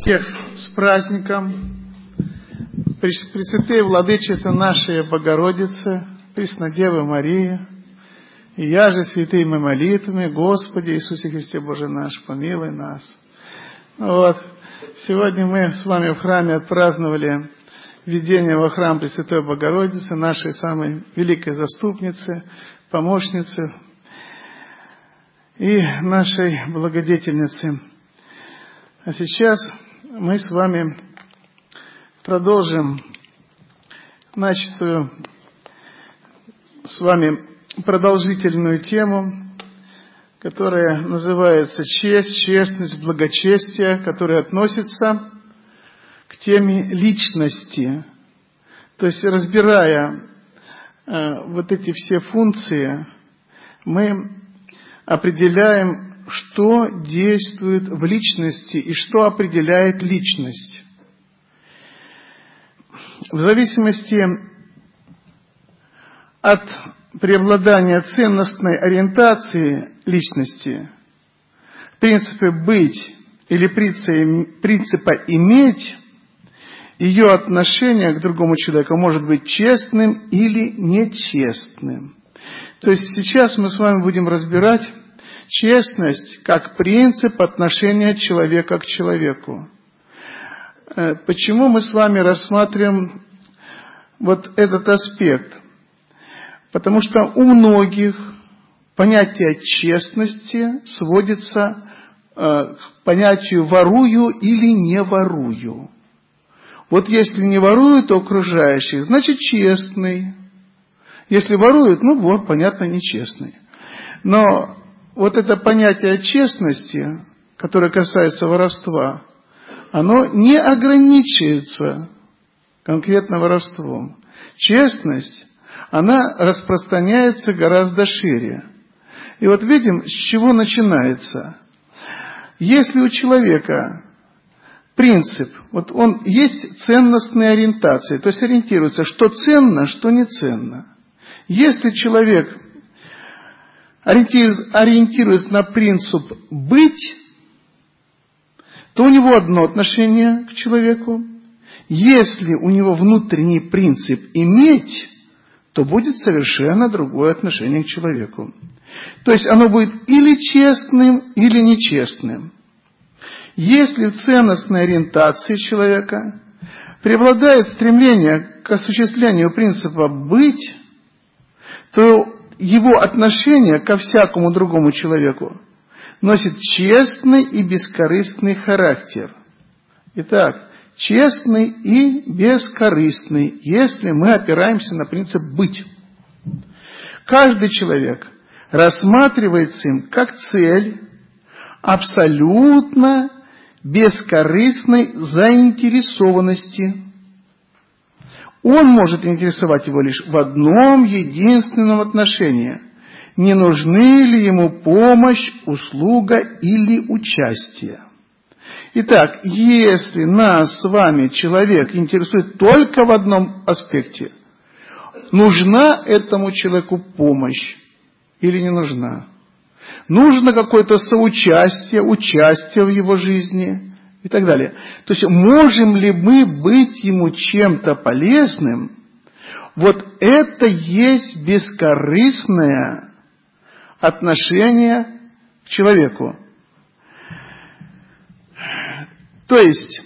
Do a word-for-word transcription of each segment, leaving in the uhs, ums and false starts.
Всех с праздником! Пресвятые Владычица нашей Богородицы, Преснодева Мария, и я же святыми молитвами, Господи Иисусе Христе Боже наш, помилуй нас. Вот. Сегодня мы с вами в храме отпраздновали введение во храм Пресвятой Богородицы, нашей самой великой заступницы, помощницы и нашей благодетельницы. А сейчас мы с вами продолжим начатую с вами продолжительную тему, которая называется «Честь, честность, благочестие», которая относится к теме личности. То есть, разбирая э, вот эти все функции, мы определяем, что действует в личности и что определяет личность. В зависимости от преобладания ценностной ориентации личности, принципа «быть» или принципа «иметь», ее отношение к другому человеку может быть честным или нечестным. То есть сейчас мы с вами будем разбирать честность как принцип отношения человека к человеку. Почему мы с вами рассматриваем вот этот аспект? Потому что у многих понятие честности сводится к понятию «ворую» или «не ворую». Вот если не воруют окружающих, значит честный. Если воруют, ну вот, понятно, нечестный. Но вот это понятие честности, которое касается воровства, оно не ограничивается конкретно воровством. Честность, она распространяется гораздо шире. И вот видим, с чего начинается. Если у человека принцип, вот он есть ценностные ориентации, то есть ориентируется, что ценно, что не ценно. Если человек ориентируется на принцип «быть», то у него одно отношение к человеку. Если у него внутренний принцип «иметь», то будет совершенно другое отношение к человеку. То есть оно будет или честным, или нечестным. Если в ценностной ориентации человека преобладает стремление к осуществлению принципа «быть», то его отношение ко всякому другому человеку носит честный и бескорыстный характер. Итак, честный и бескорыстный, если мы опираемся на принцип «быть». Каждый человек рассматривается им как цель абсолютно бескорыстной заинтересованности. Он может интересовать его лишь в одном единственном отношении. Не нужны ли ему помощь, услуга или участие? Итак, если нас с вами человек интересует только в одном аспекте, нужна этому человеку помощь или не нужна? Нужно какое-то соучастие, участие в его жизни и так далее. То есть, можем ли мы быть ему чем-то полезным? Вот это есть бескорыстное отношение к человеку. То есть,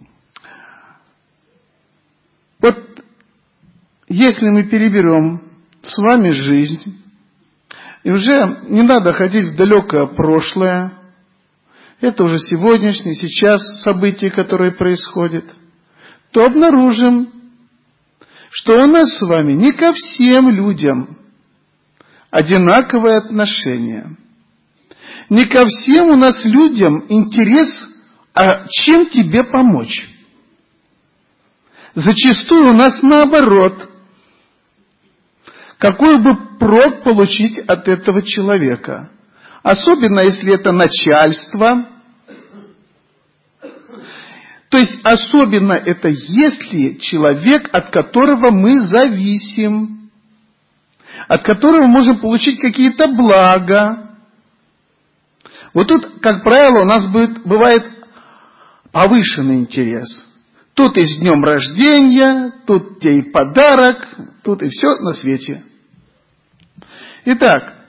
вот если мы переберем с вами жизнь, и уже не надо ходить в далекое прошлое, это уже сегодняшнее, сейчас события, которые происходят, то обнаружим, что у нас с вами не ко всем людям одинаковое отношение. Не ко всем у нас людям интерес, а чем тебе помочь. Зачастую у нас наоборот. Какой бы прок получить от этого человека? Особенно, если это начальство. То есть, особенно это, если человек, от которого мы зависим, от которого мы можем получить какие-то блага. Вот тут, как правило, у нас будет, бывает повышенный интерес. Тут и с днем рождения, тут тебе и подарок, тут и все на свете. Итак,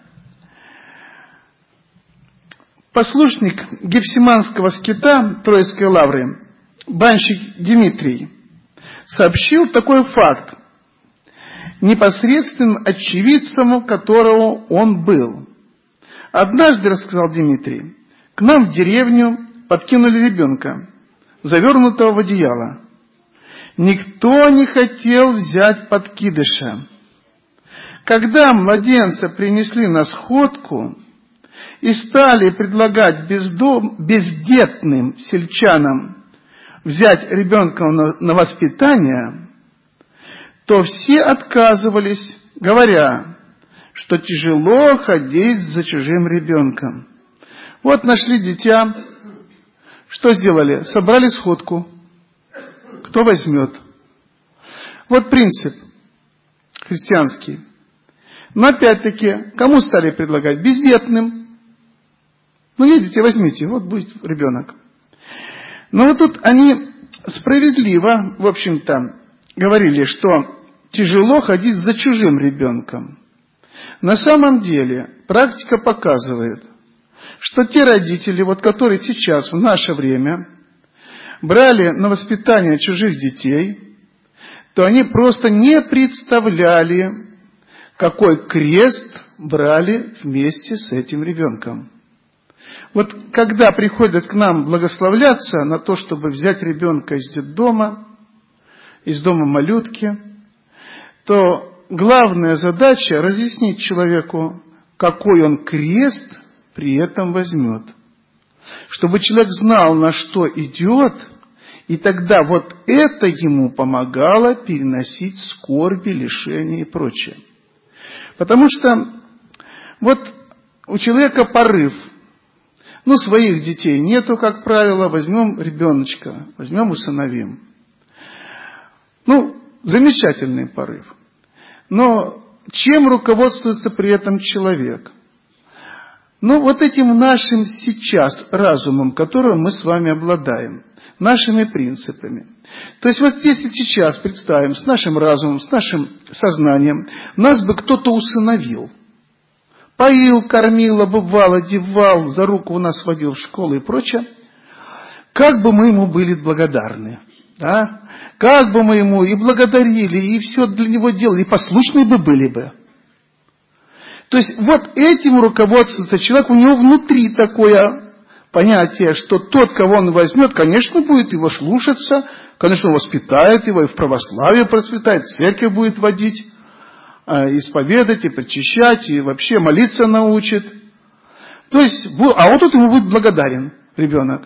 послушник Гефсиманского скита Троицкой лавры, банщик Дмитрий, сообщил такой факт, непосредственным очевидцем которого он был. Однажды, рассказал Дмитрий, к нам в деревню подкинули ребенка, завернутого в одеяло. Никто не хотел взять подкидыша. Когда младенца принесли на сходку и стали предлагать бездом, бездетным сельчанам взять ребенка на, на воспитание, то все отказывались, говоря, что тяжело ходить за чужим ребенком. Вот нашли дитя, что сделали? Собрали сходку. Кто возьмет? Вот принцип христианский. Но опять-таки, кому стали предлагать? Бездетным. Ну, едете, возьмите, вот будет ребенок. Но вот тут они справедливо, в общем-то, говорили, что тяжело ходить за чужим ребенком. На самом деле, практика показывает, что те родители, вот, которые сейчас, в наше время, брали на воспитание чужих детей, то они просто не представляли, какой крест брали вместе с этим ребенком. Вот когда приходят к нам благословляться на то, чтобы взять ребенка из детдома, из дома малютки, то главная задача разъяснить человеку, какой он крест при этом возьмет. Чтобы человек знал, на что идет, и тогда вот это ему помогало переносить скорби, лишения и прочее. Потому что вот у человека порыв. Ну, своих детей нету, как правило, возьмем ребеночка, возьмем усыновим. Ну, замечательный порыв. Но чем руководствуется при этом человек? Ну, вот этим нашим сейчас разумом, которым мы с вами обладаем, нашими принципами. То есть вот если сейчас представим с нашим разумом, с нашим сознанием, нас бы кто-то усыновил. Поил, кормил, обувал, одевал, за руку у нас водил в школу и прочее. Как бы мы ему были благодарны. Да? Как бы мы ему и благодарили, и все для него делали, и послушны бы были бы. То есть вот этим руководствуется человек, у него внутри такое понятие, что тот, кого он возьмет, конечно, будет его слушаться, конечно, он воспитает его, и в православие просветает, в церковь будет водить, исповедать, и причащать, и вообще молиться научит. То есть, а вот тут ему будет благодарен ребенок.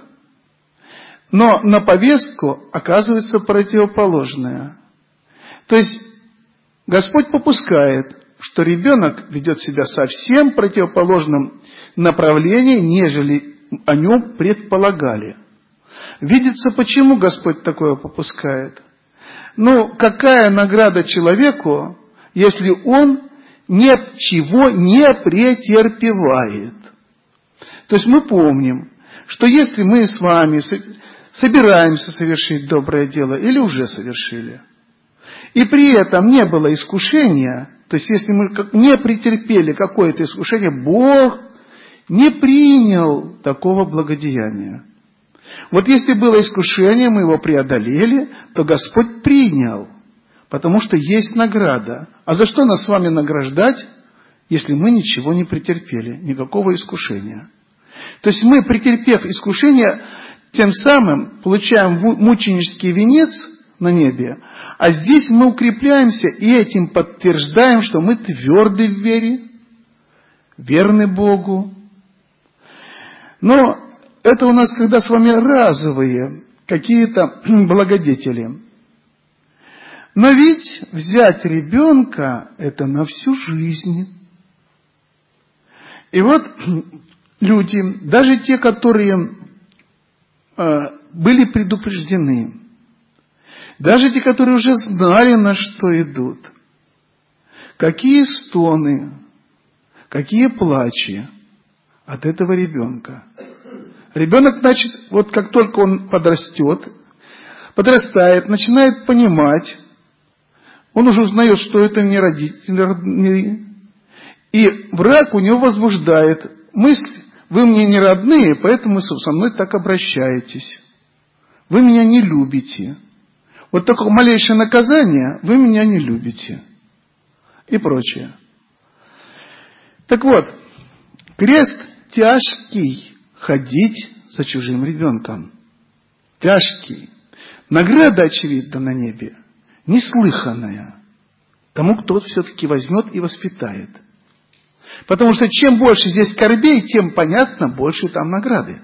Но на повестку оказывается противоположное. То есть, Господь попускает, что ребенок ведет себя совсем в противоположном направлении, нежели о нем предполагали. Видится, почему Господь такое попускает? Ну, какая награда человеку, если он ничего не претерпевает? То есть мы помним, что если мы с вами собираемся совершить доброе дело или уже совершили, и при этом не было искушения, то есть если мы не претерпели какое-то искушение, Бог не принял такого благодеяния. Вот если было искушение, мы его преодолели, то Господь принял, потому что есть награда. А за что нас с вами награждать, если мы ничего не претерпели, никакого искушения? То есть мы, претерпев искушение, тем самым получаем мученический венец на небе, а здесь мы укрепляемся и этим подтверждаем, что мы тверды в вере, верны Богу. Но это у нас когда с вами разовые какие-то благодетели. Но ведь взять ребенка – это на всю жизнь. И вот люди, даже те, которые э, были предупреждены, даже те, которые уже знали, на что идут, какие стоны, какие плачи от этого ребенка. Ребенок, значит, вот как только он подрастет, подрастает, начинает понимать, он уже узнает, что это не родители, и враг у него возбуждает мысль: вы мне не родные, поэтому со мной так обращаетесь. Вы меня не любите. Вот такое малейшее наказание: вы меня не любите. И прочее. Так вот, крест тяжкий ходить за чужим ребенком. Тяжкий. Награда, очевидно, на небе неслыханная тому, кто все-таки возьмет и воспитает. Потому что чем больше здесь скорбей, тем, понятно, больше там награды.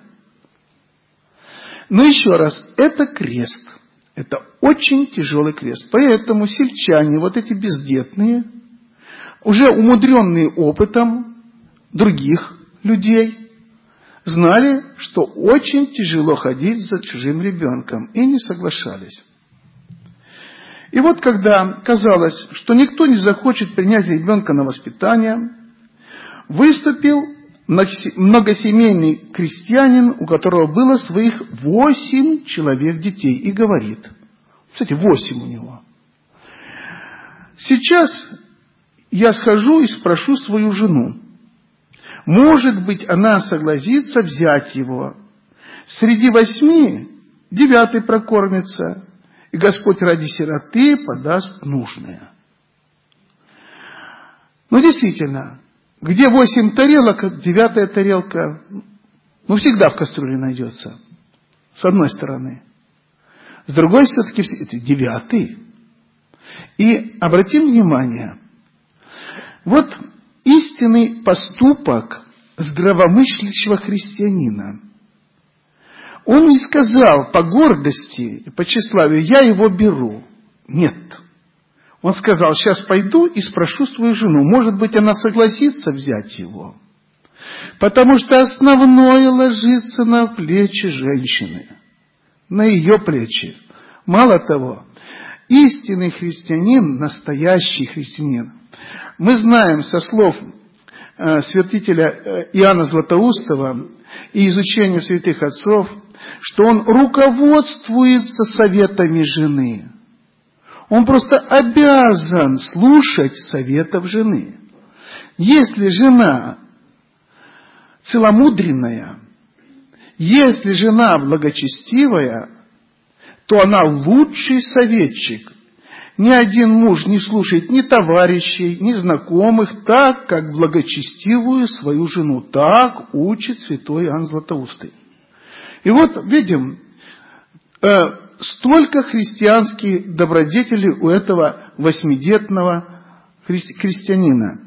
Но еще раз, это крест. Это очень тяжелый крест. Поэтому сельчане, вот эти бездетные, уже умудренные опытом других людей, знали, что очень тяжело ходить за чужим ребенком, и не соглашались. И вот когда казалось, что никто не захочет принять ребенка на воспитание, выступил многосемейный крестьянин, у которого было своих восемь человек детей, и говорит, кстати, восемь у него: сейчас я схожу и спрошу свою жену, может быть, она согласится взять его. Среди восьми девятый прокормится, и Господь ради сироты подаст нужное. Но действительно, где восемь тарелок, девятая тарелка, ну, всегда в кастрюле найдется. С одной стороны. С другой, все-таки, это девятый. И обратим внимание, вот истинный поступок здравомыслящего христианина. Он не сказал по гордости и по тщеславию: я его беру. Нет. Он сказал: сейчас пойду и спрошу свою жену, может быть, она согласится взять его. Потому что основное ложится на плечи женщины, на ее плечи. Мало того, истинный христианин, настоящий христианин, мы знаем со слов э, святителя Иоанна Златоустова и изучения святых отцов, что он руководствуется советами жены. Он просто обязан слушать советов жены. Если жена целомудренная, если жена благочестивая, то она лучший советчик. Ни один муж не слушает ни товарищей, ни знакомых, так, как благочестивую свою жену. Так учит святой Иоанн Златоустый. И вот видим, э, столько христианских добродетелей у этого восьмидетного хри- крестьянина.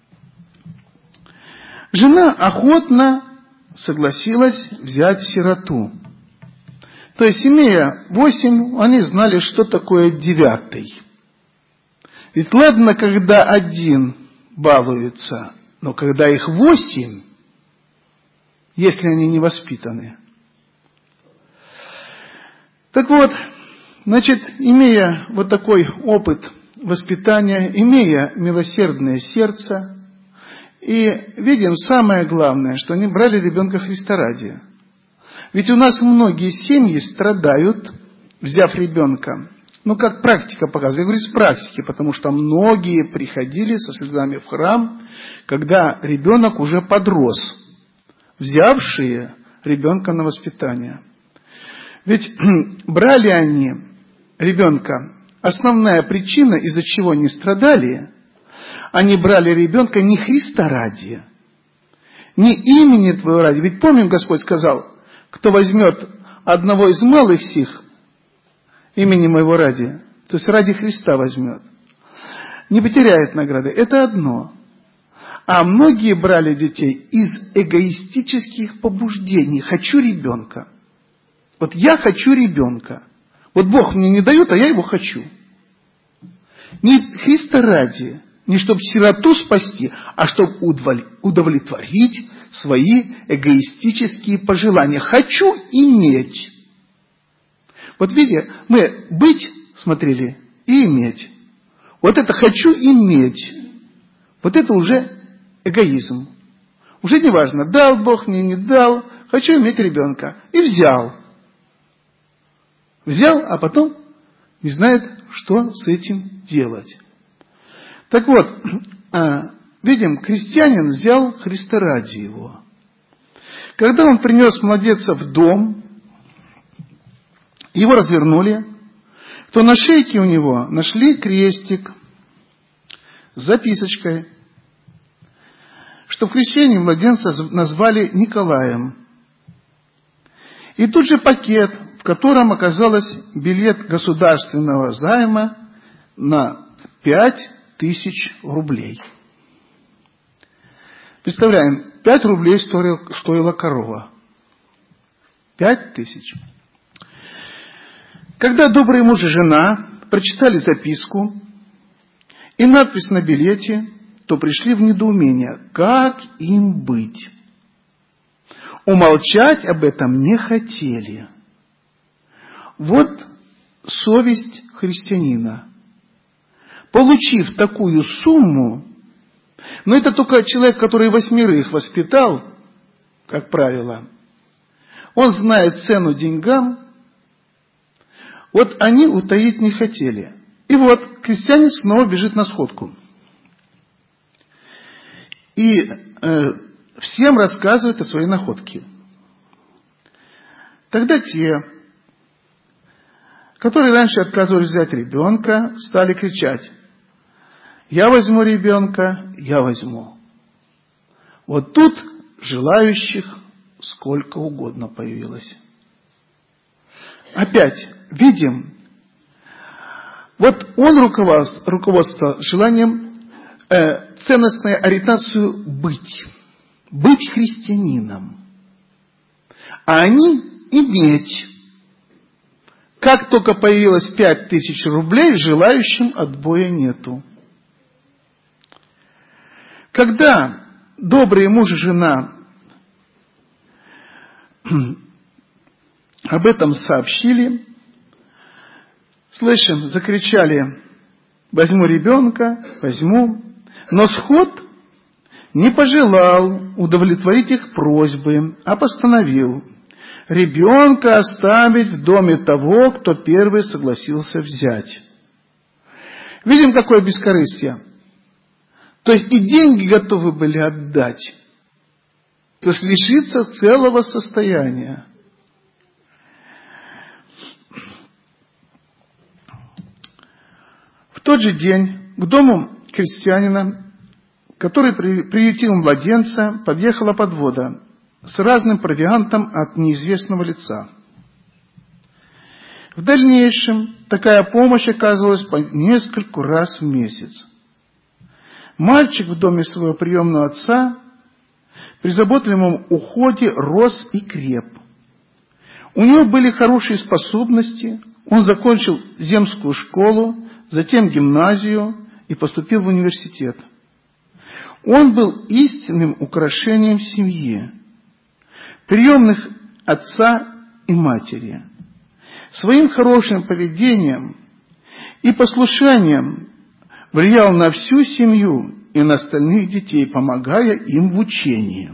Жена охотно согласилась взять сироту. То есть, имея восемь, они знали, что такое девятый. Ведь ладно, когда один балуется, но когда их восемь, если они не воспитаны. Так вот, значит, имея вот такой опыт воспитания, имея милосердное сердце, и видим самое главное, что они брали ребенка Христа ради. Ведь у нас многие семьи страдают, взяв ребенка. Ну, как практика показывает. Я говорю с практики, потому что многие приходили со слезами в храм, когда ребенок уже подрос, взявшие ребенка на воспитание. Ведь брали они ребенка, основная причина, из-за чего они страдали, они брали ребенка не Христа ради, не имени Твоего ради. Ведь помним, Господь сказал: кто возьмет одного из малых сих, имени Моего ради, то есть ради Христа возьмет, не потеряет награды. Это одно. А многие брали детей из эгоистических побуждений. Хочу ребенка. Вот я хочу ребенка. Вот Бог мне не дает, а я его хочу. Не Христа ради, не чтобы сироту спасти, а чтобы удовлетворить свои эгоистические пожелания. Хочу иметь. Вот видите, мы быть смотрели и иметь. Вот это хочу иметь. Вот это уже эгоизм. Уже не важно, дал Бог мне, не дал, хочу иметь ребенка. И взял. Взял, а потом не знает, что с этим делать. Так вот, видим, крестьянин взял Христа ради его. Когда он принес младенца в дом, его развернули, то на шейке у него нашли крестик с записочкой, что в крещении младенца назвали Николаем. И тут же пакет, в котором оказалось билет государственного займа на пять тысяч рублей. Представляем, пять рублей стоила, стоила корова. Пять тысяч. Когда добрый муж и жена прочитали записку и надпись на билете, то пришли в недоумение, как им быть. Умолчать об этом не хотели. Вот совесть христианина. Получив такую сумму, но это только человек, который восьмерых воспитал, как правило, он знает цену деньгам, вот они утаить не хотели. И вот крестьянин снова бежит на сходку. И э, всем рассказывает о своей находке. Тогда те, которые раньше отказывались взять ребенка, стали кричать: «Я возьму ребенка, я возьму». Вот тут желающих сколько угодно появилось. Опять видим, вот он руководствовался желанием э, ценностной ориентацию быть, быть христианином, а они иметь. Как только появилось пять тысяч рублей, желающим отбоя нету. Когда добрые муж и жена об этом сообщили, слышим, закричали: возьму ребенка, возьму. Но сход не пожелал удовлетворить их просьбы, а постановил ребенка оставить в доме того, кто первый согласился взять. Видим, какое бескорыстие. То есть и деньги готовы были отдать. То есть лишиться целого состояния. В тот же день к дому крестьянина, который приютил младенца, подъехала подвода с разным провиантом от неизвестного лица. В дальнейшем такая помощь оказывалась по нескольку раз в месяц. Мальчик в доме своего приемного отца при заботливом уходе рос и креп. У него были хорошие способности, он закончил земскую школу, затем гимназию и поступил в университет. Он был истинным украшением семьи, приемных отца и матери. Своим хорошим поведением и послушанием влиял на всю семью и на остальных детей, помогая им в учении.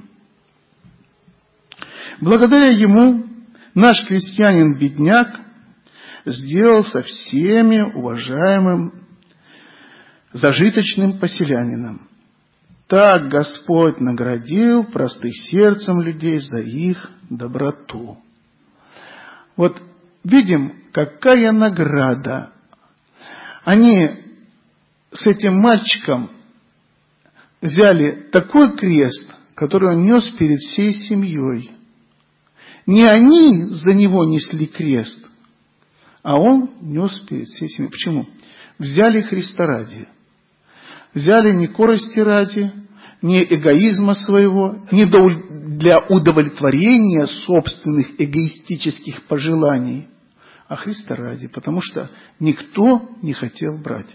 Благодаря ему наш крестьянин-бедняк сделался всеми уважаемым зажиточным поселянином. Так Господь наградил простых сердцем людей за их доброту. Вот видим, какая награда. Они с этим мальчиком взяли такой крест, который он нес перед всей семьей. Не они за него несли крест, а он нес перед всей семьей. Почему? Взяли Христа ради. Взяли не корости ради, не эгоизма своего, не для удовлетворения собственных эгоистических пожеланий, а Христа ради, потому что никто не хотел брать.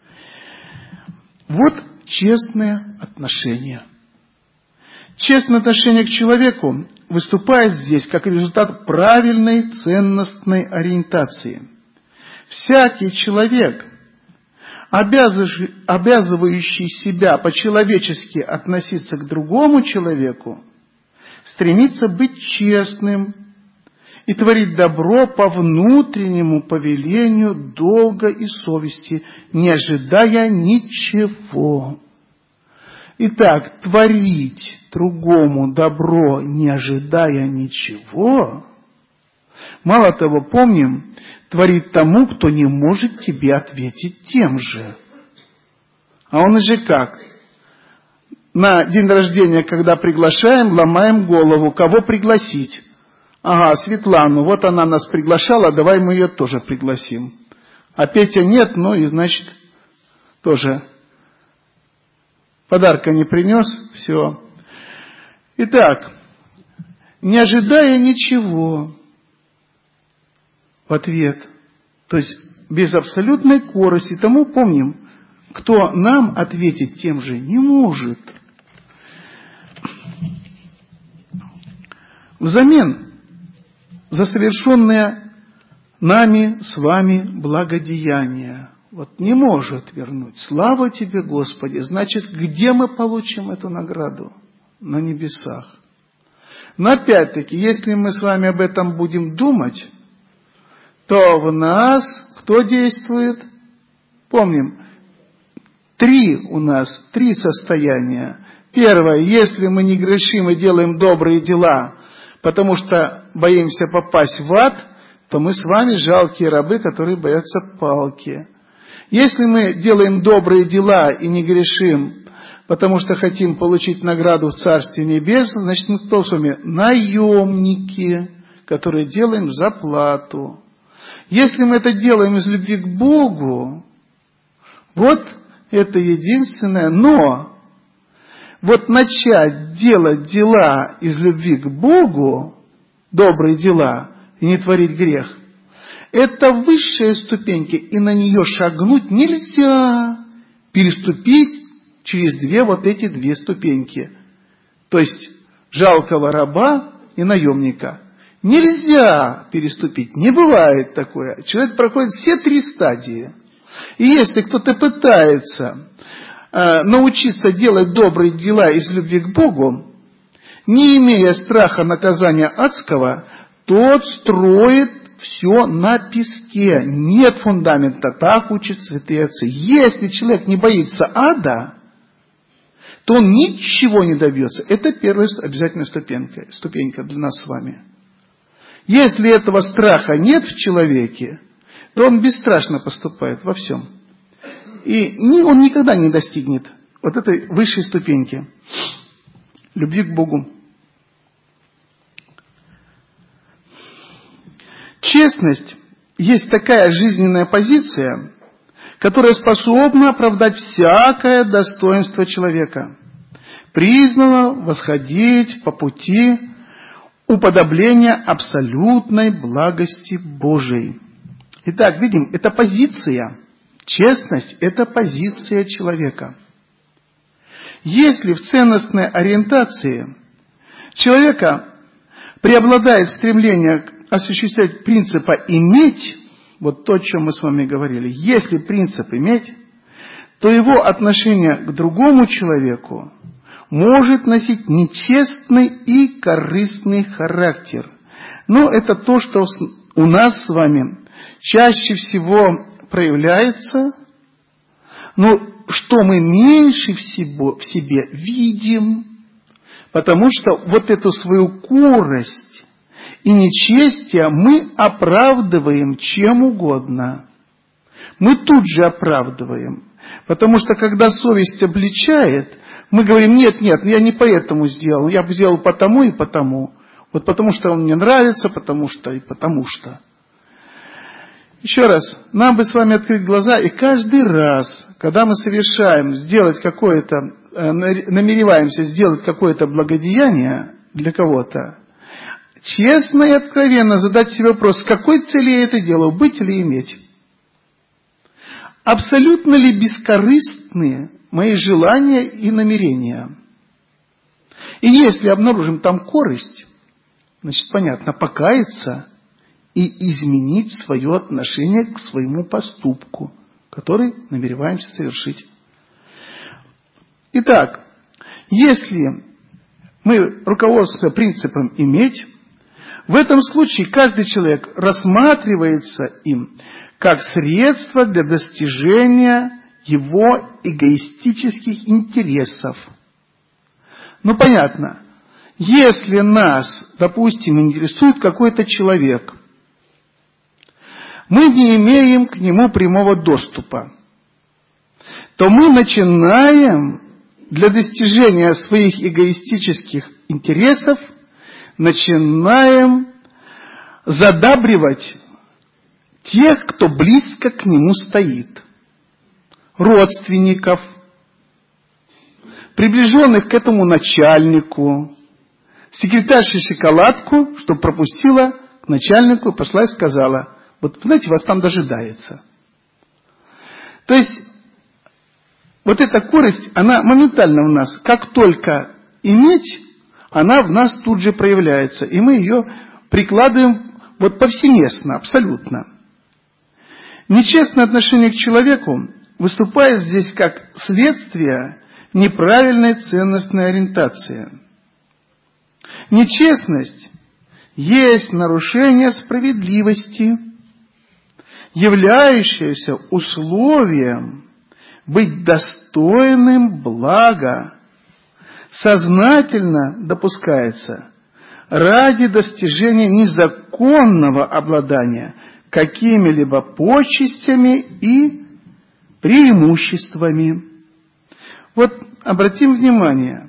Вот честное отношение. Честное отношение к человеку выступает здесь как результат правильной ценностной ориентации. Всякий человек обязывающий себя по-человечески относиться к другому человеку, стремится быть честным и творить добро по внутреннему повелению долга и совести, не ожидая ничего. Итак, творить другому добро, не ожидая ничего, мало того, помним, творить тому, кто не может тебе ответить тем же. А он же как? На день рождения, когда приглашаем, ломаем голову, кого пригласить? Ага, Светлану, вот она нас приглашала, давай мы ее тоже пригласим. А Петя нет, ну и значит тоже подарка не принес, все. Итак, не ожидая ничего в ответ, то есть без абсолютной корости, тому помним, кто нам ответить тем же не может. Взамен за совершенное нами с вами благодеяние. Вот не может вернуть. Слава тебе, Господи. Значит, где мы получим эту награду? На небесах. Но опять-таки, если мы с вами об этом будем думать, то в нас кто действует? Помним, три у нас, три состояния. Первое, если мы не грешим и делаем добрые дела, потому что боимся попасть в ад, то мы с вами жалкие рабы, которые боятся палки. Если мы делаем добрые дела и не грешим, потому что хотим получить награду в Царстве Небесном, значит, мы кто с вами? Наемники, которые делаем за плату. Если мы это делаем из любви к Богу, вот это единственное. Но вот начать делать дела из любви к Богу, добрые дела, и не творить грех, это высшая ступенька, и на нее шагнуть нельзя, переступить через две вот эти две ступеньки. То есть жалкого раба и наемника. Нельзя переступить, не бывает такое. Человек проходит все три стадии. И если кто-то пытается э, научиться делать добрые дела из любви к Богу, не имея страха наказания адского, тот строит все на песке. Нет фундамента, так учат святые отцы. Если человек не боится ада, то он ничего не добьется. Это первая обязательная ступенька, ступенька для нас с вами. Если этого страха нет в человеке, то он бесстрашно поступает во всем. И он никогда не достигнет вот этой высшей ступеньки любви к Богу. Честность есть такая жизненная позиция, которая способна оправдать всякое достоинство человека, призвана восходить по пути уподобления абсолютной благости Божией. Итак, видим, это позиция. Честность – это позиция человека. Если в ценностной ориентации человека преобладает стремление осуществлять принципа «иметь», вот то, о чем мы с вами говорили, если принцип «иметь», то его отношение к другому человеку может носить нечестный и корыстный характер. Но это то, что у нас с вами чаще всего проявляется, но что мы меньше всего в себе видим, потому что вот эту свою корость и нечестие мы оправдываем чем угодно. Мы тут же оправдываем, потому что когда совесть обличает, мы говорим, нет, нет, я не поэтому сделал, я бы сделал потому и потому. Вот потому что он мне нравится, потому что и потому что. Еще раз, нам бы с вами открыть глаза, и каждый раз, когда мы совершаем, сделать какое-то, намереваемся сделать какое-то благодеяние для кого-то, честно и откровенно задать себе вопрос, с какой целью я это делаю, быть или иметь? Абсолютно ли бескорыстные мои желания и намерения? И если обнаружим там корость, значит, понятно, покаяться и изменить свое отношение к своему поступку. который намереваемся совершить. Итак, если мы руководствуемся принципом «иметь», в этом случае каждый человек рассматривается им как средство для достижения его эгоистических интересов. Ну, понятно, если нас, допустим, интересует какой-то человек, мы не имеем к нему прямого доступа, то мы начинаем для достижения своих эгоистических интересов, начинаем задабривать тех, кто близко к нему стоит. Родственников, приближенных к этому начальнику, секретарши шоколадку, чтобы пропустила к начальнику и пошла и сказала: вот, знаете, вас там дожидается. То есть, вот эта корость, она моментально в нас, как только иметь, она в нас тут же проявляется. И мы ее прикладываем вот повсеместно, абсолютно. Нечестное отношение к человеку выступает здесь как следствие неправильной ценностной ориентации. Нечестность есть нарушение справедливости, являющееся условием быть достойным блага, сознательно допускается ради достижения незаконного обладания какими-либо почестями и преимуществами. Вот обратим внимание,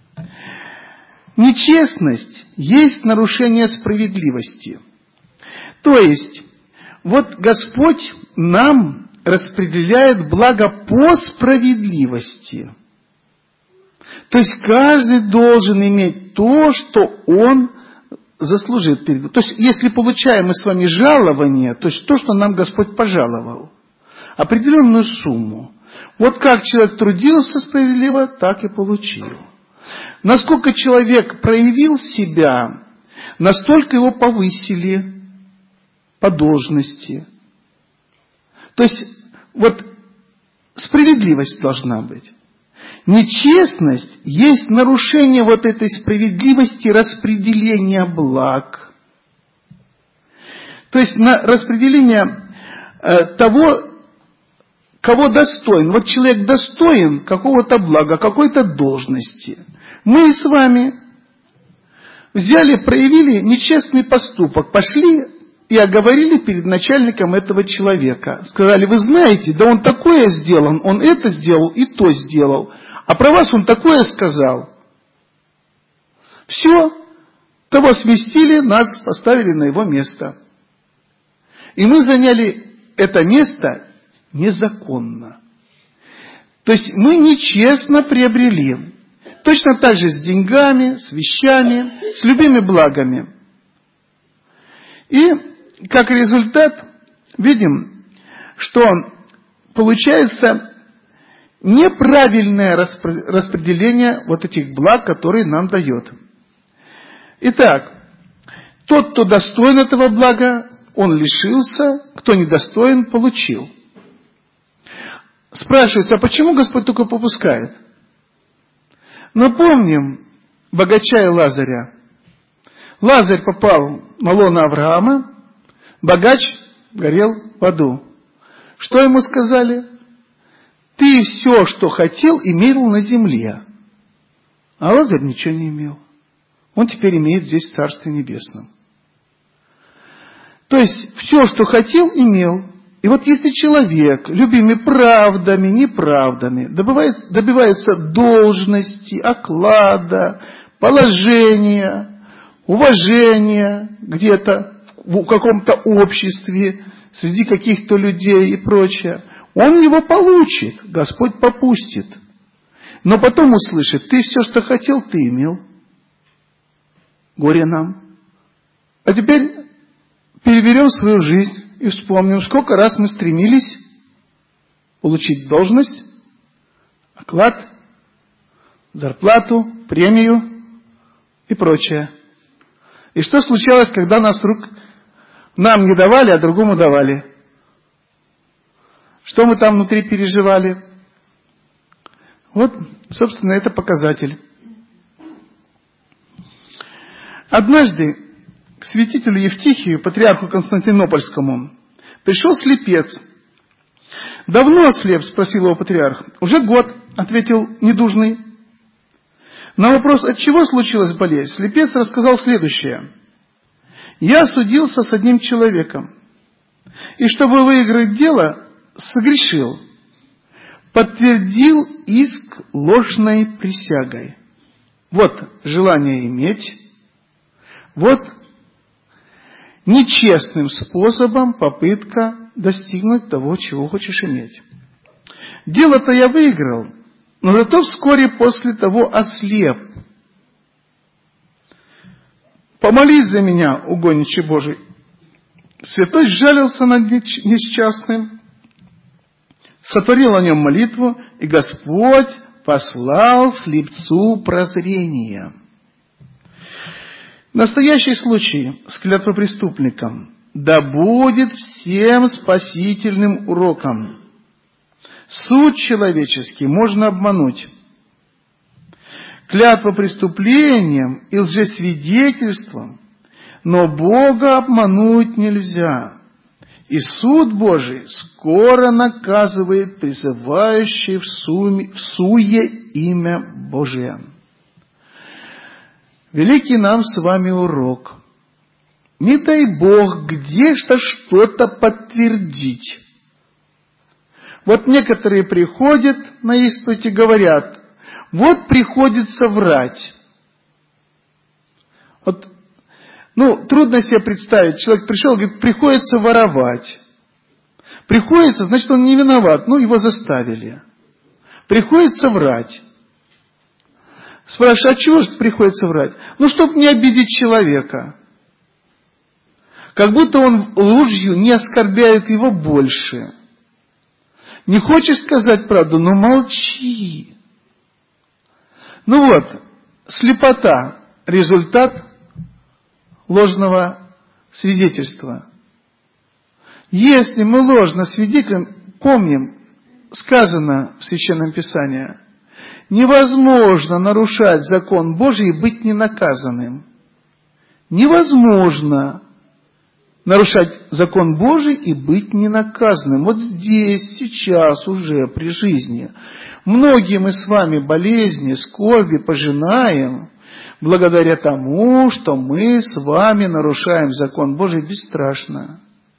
нечестность есть нарушение справедливости. То есть, вот Господь нам распределяет благо по справедливости. То есть, каждый должен иметь то, что он заслужит перед Богом. То есть, если получаем мы с вами жалование, то есть то, что нам Господь пожаловал, определенную сумму. Вот как человек трудился справедливо, так и получил. Насколько человек проявил себя, настолько его повысили по должности. То есть, вот справедливость должна быть. Нечестность есть нарушение вот этой справедливости распределения благ. То есть, на распределение э, того, кого достоин. Вот человек достоин какого-то блага, какой-то должности. Мы с вами взяли, проявили нечестный поступок, пошли и оговорили перед начальником этого человека. Сказали: вы знаете, да он такое сделал, он это сделал и то сделал. А про вас он такое сказал. Все, того сместили, нас поставили на его место. И мы заняли это место незаконно. То есть мы нечестно приобрели. Точно так же с деньгами, с вещами, с любыми благами. И как результат видим, что получается неправильное распределение вот этих благ, которые нам дает. Итак, тот, кто достоин этого блага, он лишился, кто недостоин, получил. Спрашивается, а почему Господь только попускает? Напомним богача и Лазаря. Лазарь попал на лоно Авраама, богач горел в аду. Что ему сказали? Ты все, что хотел, имел на земле. А Лазарь ничего не имел. Он теперь имеет здесь в Царстве Небесном. То есть, все, что хотел, имел. И вот если человек любыми правдами, неправдами добивается, добивается должности, оклада, положения, уважения где-то в каком-то обществе, среди каких-то людей и прочее, он его получит, Господь попустит. Но потом услышит: ты все, что хотел, ты имел. Горе нам. А теперь переверем свою жизнь и вспомним, сколько раз мы стремились получить должность, оклад, зарплату, премию и прочее. И что случалось, когда нас вдруг нам не давали, а другому давали? Что мы там внутри переживали? Вот, собственно, это показатель. Однажды к святителю Евтихию, патриарху Константинопольскому, пришел слепец. «Давно ослеп?» – спросил его патриарх. «Уже год», – ответил недужный. На вопрос, от чего случилась болезнь, слепец рассказал следующее. «Я судился с одним человеком, и чтобы выиграть дело, согрешил, подтвердил иск ложной присягой». Вот желание иметь, вот нечестным способом попытка достигнуть того, чего хочешь иметь. Дело-то я выиграл, но зато вскоре после того ослеп. Помолись за меня, угодничий Божий. Святой сжалился над несчастным, сотворил о нем молитву, и Господь послал слепцу прозрение. Настоящий случай с клятвопреступником да будет всем спасительным уроком. Суд человеческий можно обмануть. Клятвопреступлением и лжесвидетельством, но Бога обмануть нельзя. И суд Божий скоро наказывает призывающий в, суме, в суе имя Божие. Великий нам с вами урок. Не дай Бог где-то что-то подтвердить. Вот некоторые приходят на исповедь и говорят, вот приходится врать. Вот, ну, трудно себе представить. Человек пришел, говорит, приходится воровать. Приходится, значит, он не виноват, ну, его заставили. Приходится врать. Спрашиваю, а чего же приходится врать? Ну, чтобы не обидеть человека. Как будто он ложью не оскорбляет его больше. Не хочешь сказать правду? Ну, молчи. Ну вот, слепота – результат ложного свидетельства. Если мы ложно свидетелим, помним, сказано в Священном Писании, невозможно нарушать закон Божий и быть ненаказанным. Невозможно нарушать закон Божий и быть ненаказанным. Вот здесь, сейчас, уже, при жизни. Многие мы с вами болезни, скорби пожинаем благодаря тому, что мы с вами нарушаем закон Божий бесстрашно.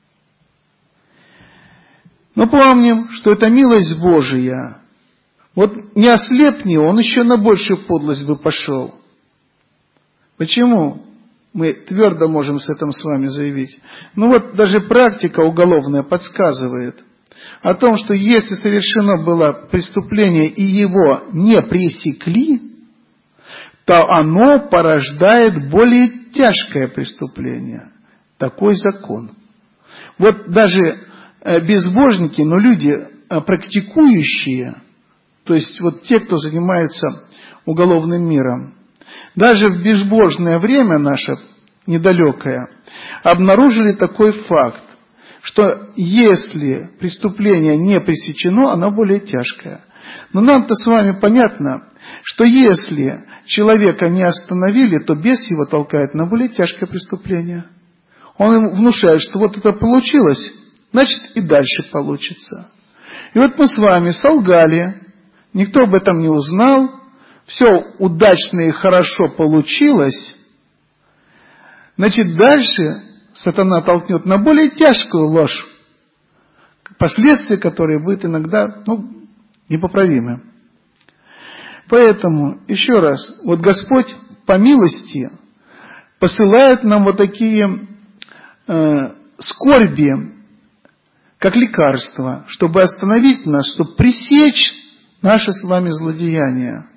Но помним, что это милость Божия. Вот не ослепни, он еще на большую подлость бы пошел. Почему? Мы твердо можем с этим с вами заявить. Ну вот даже практика уголовная подсказывает о том, что если совершено было преступление и его не пресекли, то оно порождает более тяжкое преступление. Такой закон. Вот даже безбожники, но люди практикующие, то есть вот те, кто занимается уголовным миром, даже в безбожное время наше недалекое обнаружили такой факт, что если преступление не пресечено, оно более тяжкое. Но нам-то с вами понятно, что если человека не остановили, то бес его толкает на более тяжкое преступление. Он ему внушает, что вот это получилось, значит и дальше получится. И вот мы с вами солгали, никто об этом не узнал, все удачно и хорошо получилось, значит, дальше сатана толкнет на более тяжкую ложь, последствия которой будут иногда, ну, непоправимы. Поэтому, еще раз, вот Господь по милости посылает нам вот такие э, скорби, как лекарство, чтобы остановить нас, чтобы пресечь наше с вами злодеяние.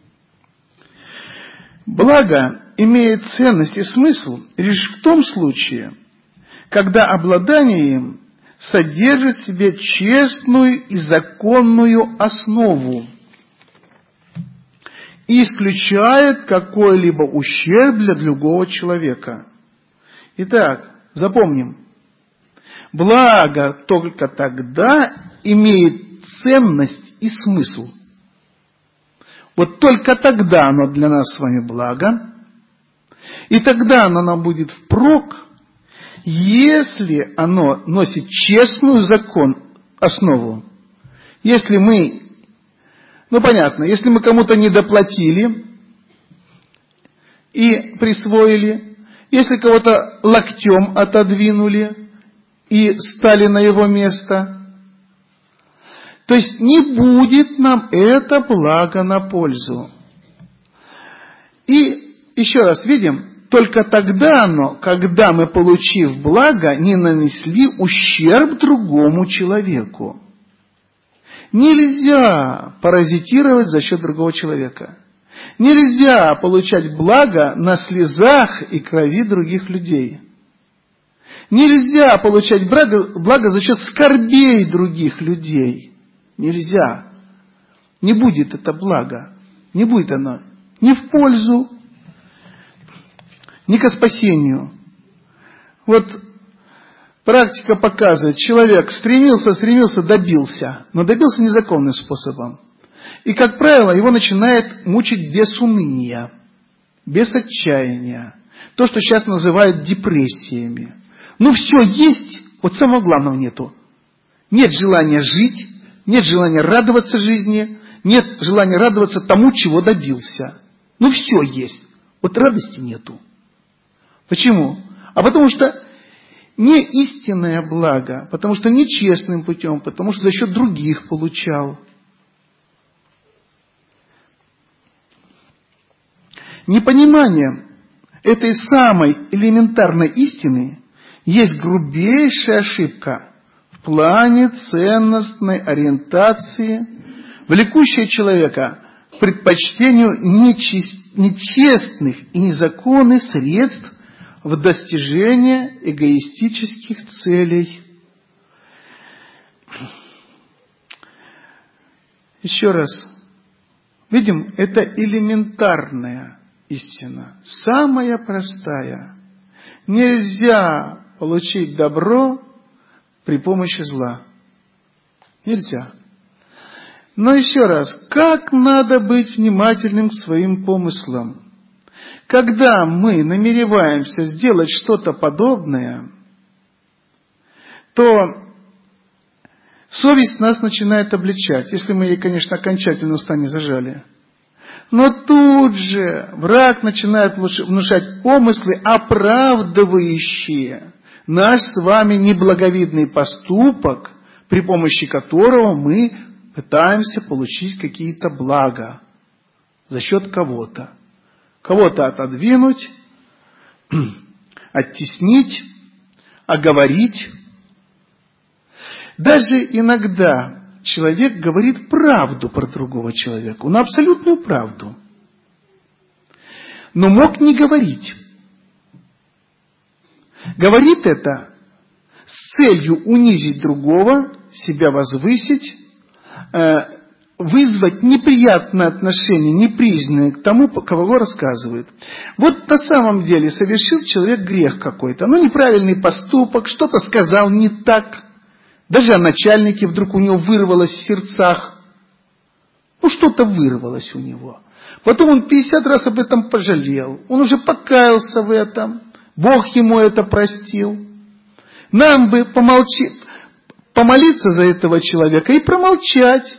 Благо имеет ценность и смысл лишь в том случае, когда обладание им содержит в себе честную и законную основу и исключает какой-либо ущерб для другого человека. Итак, запомним, благо только тогда имеет ценность и смысл. Вот только тогда оно для нас с вами благо, и тогда оно нам будет впрок, если оно носит честную закон, основу. Если мы, ну понятно, если мы кому-то недоплатили и присвоили, если кого-то локтем отодвинули и стали на его место, то есть не будет нам это благо на пользу. И еще раз видим, только тогда оно, когда мы, получив благо, не нанесли ущерб другому человеку. Нельзя паразитировать за счет другого человека. Нельзя получать благо на слезах и крови других людей. Нельзя получать благо, благо за счет скорбей других людей. Нельзя. Не будет это благо. Не будет оно ни в пользу, ни ко спасению. Вот практика показывает, человек стремился, стремился, добился, но добился незаконным способом. И, как правило, его начинает мучить без уныния, без отчаяния. То, что сейчас называют депрессиями. Ну, все есть, вот самого главного нету. Нет желания жить, нет желания радоваться жизни, нет желания радоваться тому, чего добился. Ну, все есть. Вот радости нету. Почему? А потому что не истинное благо, потому что нечестным путем, потому что за счет других получал. Непонимание этой самой элементарной истины есть грубейшая ошибка в плане ценностной ориентации, влекущая человека к предпочтению нечестных и незаконных средств в достижение эгоистических целей. Еще раз. Видим, это элементарная истина, самая простая. Нельзя получить добро при помощи зла. Нельзя. Но еще раз, как надо быть внимательным к своим помыслам? Когда мы намереваемся сделать что-то подобное, то совесть нас начинает обличать, если мы ей, конечно, окончательно уста не зажали. Но тут же враг начинает внушать помыслы, оправдывающие наш с вами неблаговидный поступок, при помощи которого мы пытаемся получить какие-то блага за счет кого-то. Кого-то отодвинуть, оттеснить, оговорить. Даже иногда человек говорит правду про другого человека, ну абсолютную правду, но мог не говорить. Говорит это с целью унизить другого, себя возвысить, вызвать неприятное отношение, непризнанное к тому, кого рассказывает. Вот на самом деле совершил человек грех какой-то, ну неправильный поступок, что-то сказал не так, даже о начальнике вдруг у него вырвалось в сердцах, ну что-то вырвалось у него. Потом он пятьдесят раз об этом пожалел, он уже покаялся в этом, Бог ему это простил. Нам бы помолчи, помолиться за этого человека и промолчать.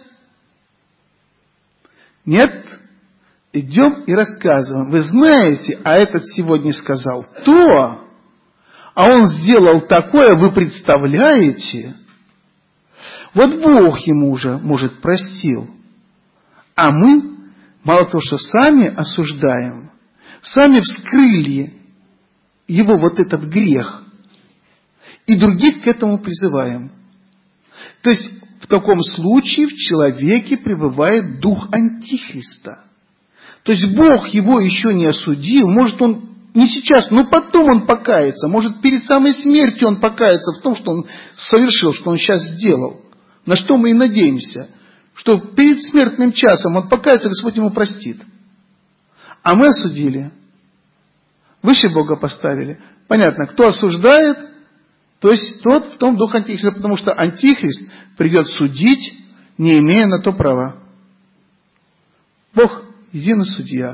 Нет, идем и рассказываем. Вы знаете, а этот сегодня сказал то, а он сделал такое, вы представляете? Вот Бог ему уже, может, простил. А мы, мало того, что сами осуждаем, сами вскрыли его вот этот грех, и других к этому призываем. То есть, в таком случае в человеке пребывает дух Антихриста. То есть Бог его еще не осудил, может он не сейчас, но потом он покается, может перед самой смертью он покается в том, что он совершил, что он сейчас сделал. На что мы и надеемся, что перед смертным часом он покается, Господь ему простит. А мы осудили, выше Бога поставили. Понятно, кто осуждает, То есть тот в том дух антихриста, потому что антихрист придет судить, не имея на то права. Бог единый судья.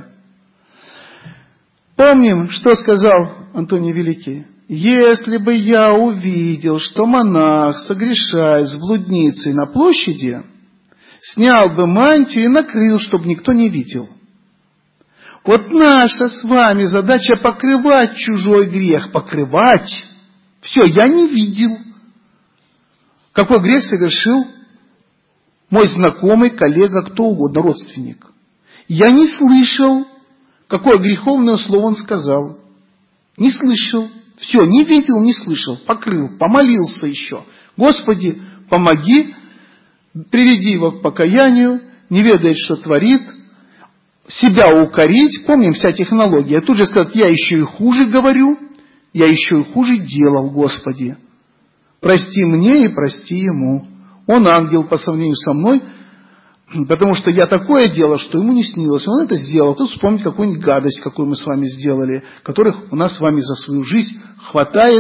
Помним, что сказал Антоний Великий. Если бы я увидел, что монах согрешает с блудницей на площади, снял бы мантию и накрыл, чтобы никто не видел. Вот наша с вами задача покрывать чужой грех. Покрывать. Все, я не видел. Какой грех совершил мой знакомый, коллега, кто угодно, родственник. Я не слышал, какое греховное слово он сказал. Не слышал. Все, не видел, не слышал. Покрыл, помолился еще. Господи, помоги, приведи его к покаянию, не ведает, что творит. Себя укорить, помним вся технология. Тут же сказать, я еще и хуже говорю, я еще и хуже делал, Господи. Прости мне и прости ему. Он ангел по сравнению со мной, потому что я такое делал, что ему не снилось. Он это сделал. Тут вспомнить какую-нибудь гадость, какую мы с вами сделали, которых у нас с вами за свою жизнь хватает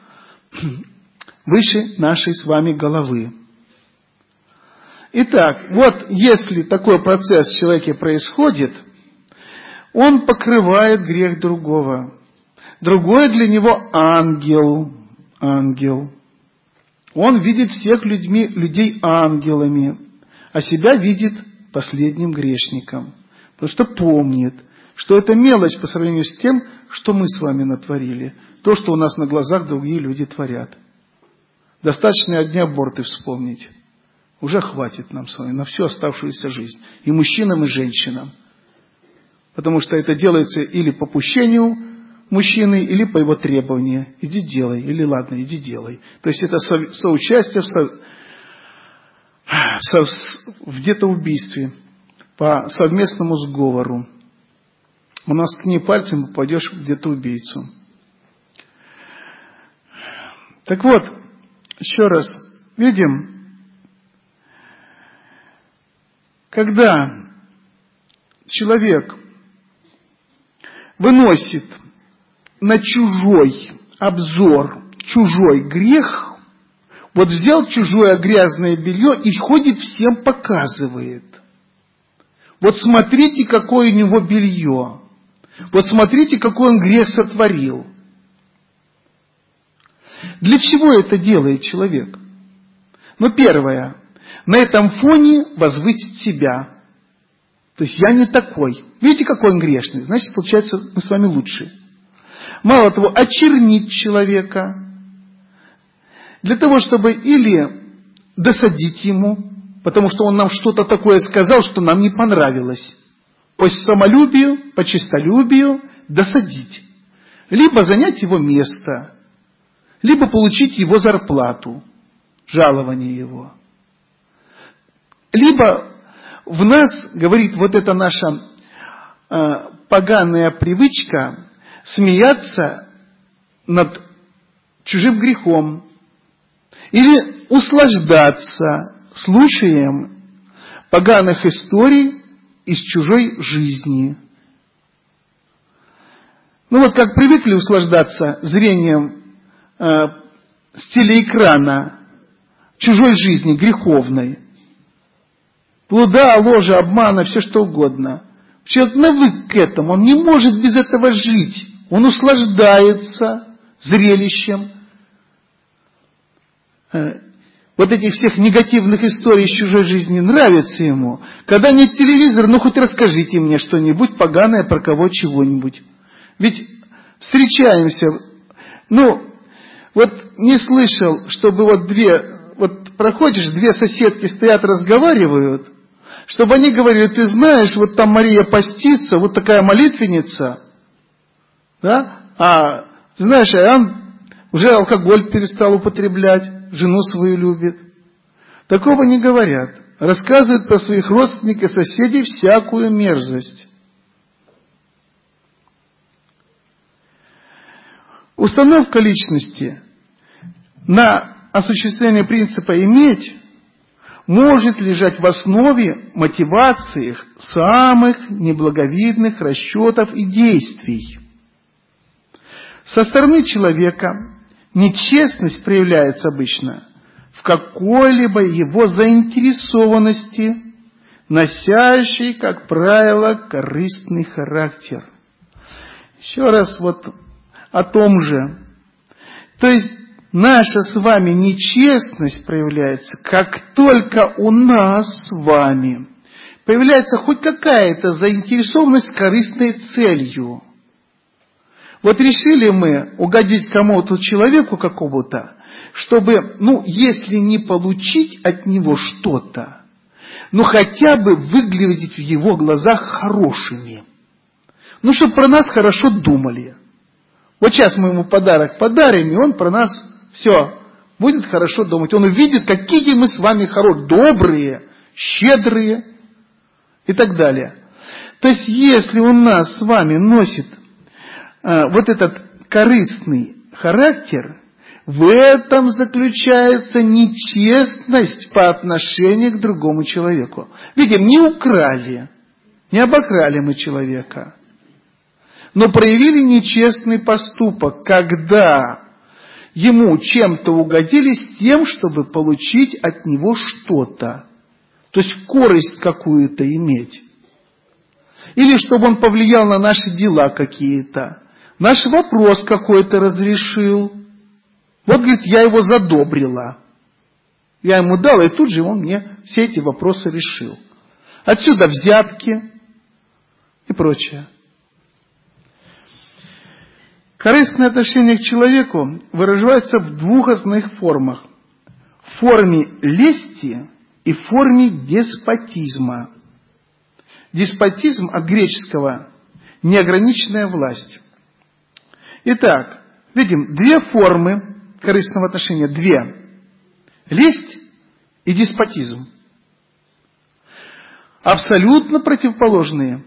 выше нашей с вами головы. Итак, вот если такой процесс в человеке происходит, он покрывает грех другого. Другой для него ангел. Ангел. Он видит всех людьми, людей ангелами, а себя видит последним грешником. Потому что помнит, что это мелочь по сравнению с тем, что мы с вами натворили. То, что у нас на глазах другие люди творят. Достаточно одни аборты вспомнить. Уже хватит нам с вами на всю оставшуюся жизнь. И мужчинам, и женщинам. Потому что это делается или по попущению мужчины, или по его требованию. Иди делай. Или ладно, иди делай. То есть это со, соучастие в, со, со, в где-то убийстве. По совместному сговору. У нас ткни пальцем, попадешь где-то убийцу. Так вот, еще раз. Видим, когда человек выносит на чужой обзор чужой грех, вот взял чужое грязное белье и ходит всем показывает. Вот смотрите, какое у него белье. Вот смотрите, какой он грех сотворил. Для чего это делает человек? Ну, первое. На этом фоне возвысить себя. То есть я не такой. Видите, какой он грешный? Значит, получается, мы с вами лучше. Мало того, очернить человека. Для того, чтобы или досадить ему, потому что он нам что-то такое сказал, что нам не понравилось. По самолюбию, по честолюбию досадить. Либо занять его место. Либо получить его зарплату. Жалование его. Либо в нас, говорит вот эта наша э, поганая привычка, смеяться над чужим грехом. Или услаждаться слушаем поганых историй из чужой жизни. Ну вот как привыкли услаждаться зрением э, с телеэкрана чужой жизни, греховной. Блуда, ложа, обмана, все что угодно. Человек навык к этому, он не может без этого жить. Он услаждается зрелищем э, вот этих всех негативных историй из чужой жизни. Нравится ему. Когда нет телевизора, ну хоть расскажите мне что-нибудь поганое про кого чего-нибудь. Ведь встречаемся, ну, вот не слышал, чтобы вот две, вот проходишь, две соседки стоят, разговаривают, чтобы они говорили, ты знаешь, вот там Мария постится, вот такая молитвенница, да, а, ты знаешь, Иоанн уже алкоголь перестал употреблять, жену свою любит. Такого не говорят. Рассказывают про своих родственников и соседей всякую мерзость. Установка личности на осуществление принципа «иметь» может лежать в основе мотивации самых неблаговидных расчетов и действий. Со стороны человека Нечестность проявляется обычно в какой-либо его заинтересованности, носящей, как правило, корыстный характер. Еще раз вот о том же. То есть наша с вами нечестность проявляется, как только у нас с вами появляется хоть какая-то заинтересованность корыстной целью. Вот решили мы угодить кому-то, человеку какому-то, чтобы, ну, если не получить от него что-то, ну, хотя бы выглядеть в его глазах хорошими. Ну, чтобы про нас хорошо думали. Вот сейчас мы ему подарок подарим, и он про нас, все, будет хорошо думать. Он увидит, какие мы с вами хорошие, добрые, щедрые и так далее. То есть, если у нас с вами носит э, вот этот корыстный характер, в этом заключается нечестность по отношению к другому человеку. Видим, не украли, не обокрали мы человека, но проявили нечестный поступок, когда ему чем-то угодили с тем, чтобы получить от него что-то. То есть корысть какую-то иметь. Или чтобы он повлиял на наши дела какие-то. Наш вопрос какой-то разрешил. Вот, говорит, я его задобрила. Я ему дала, и тут же он мне все эти вопросы решил. Отсюда взятки и прочее. Корыстное отношение к человеку выражается в двух основных формах. В форме лести и в форме деспотизма. Деспотизм от греческого неограниченная власть. Итак, видим две формы корыстного отношения. Две. Лесть и деспотизм. Абсолютно противоположные.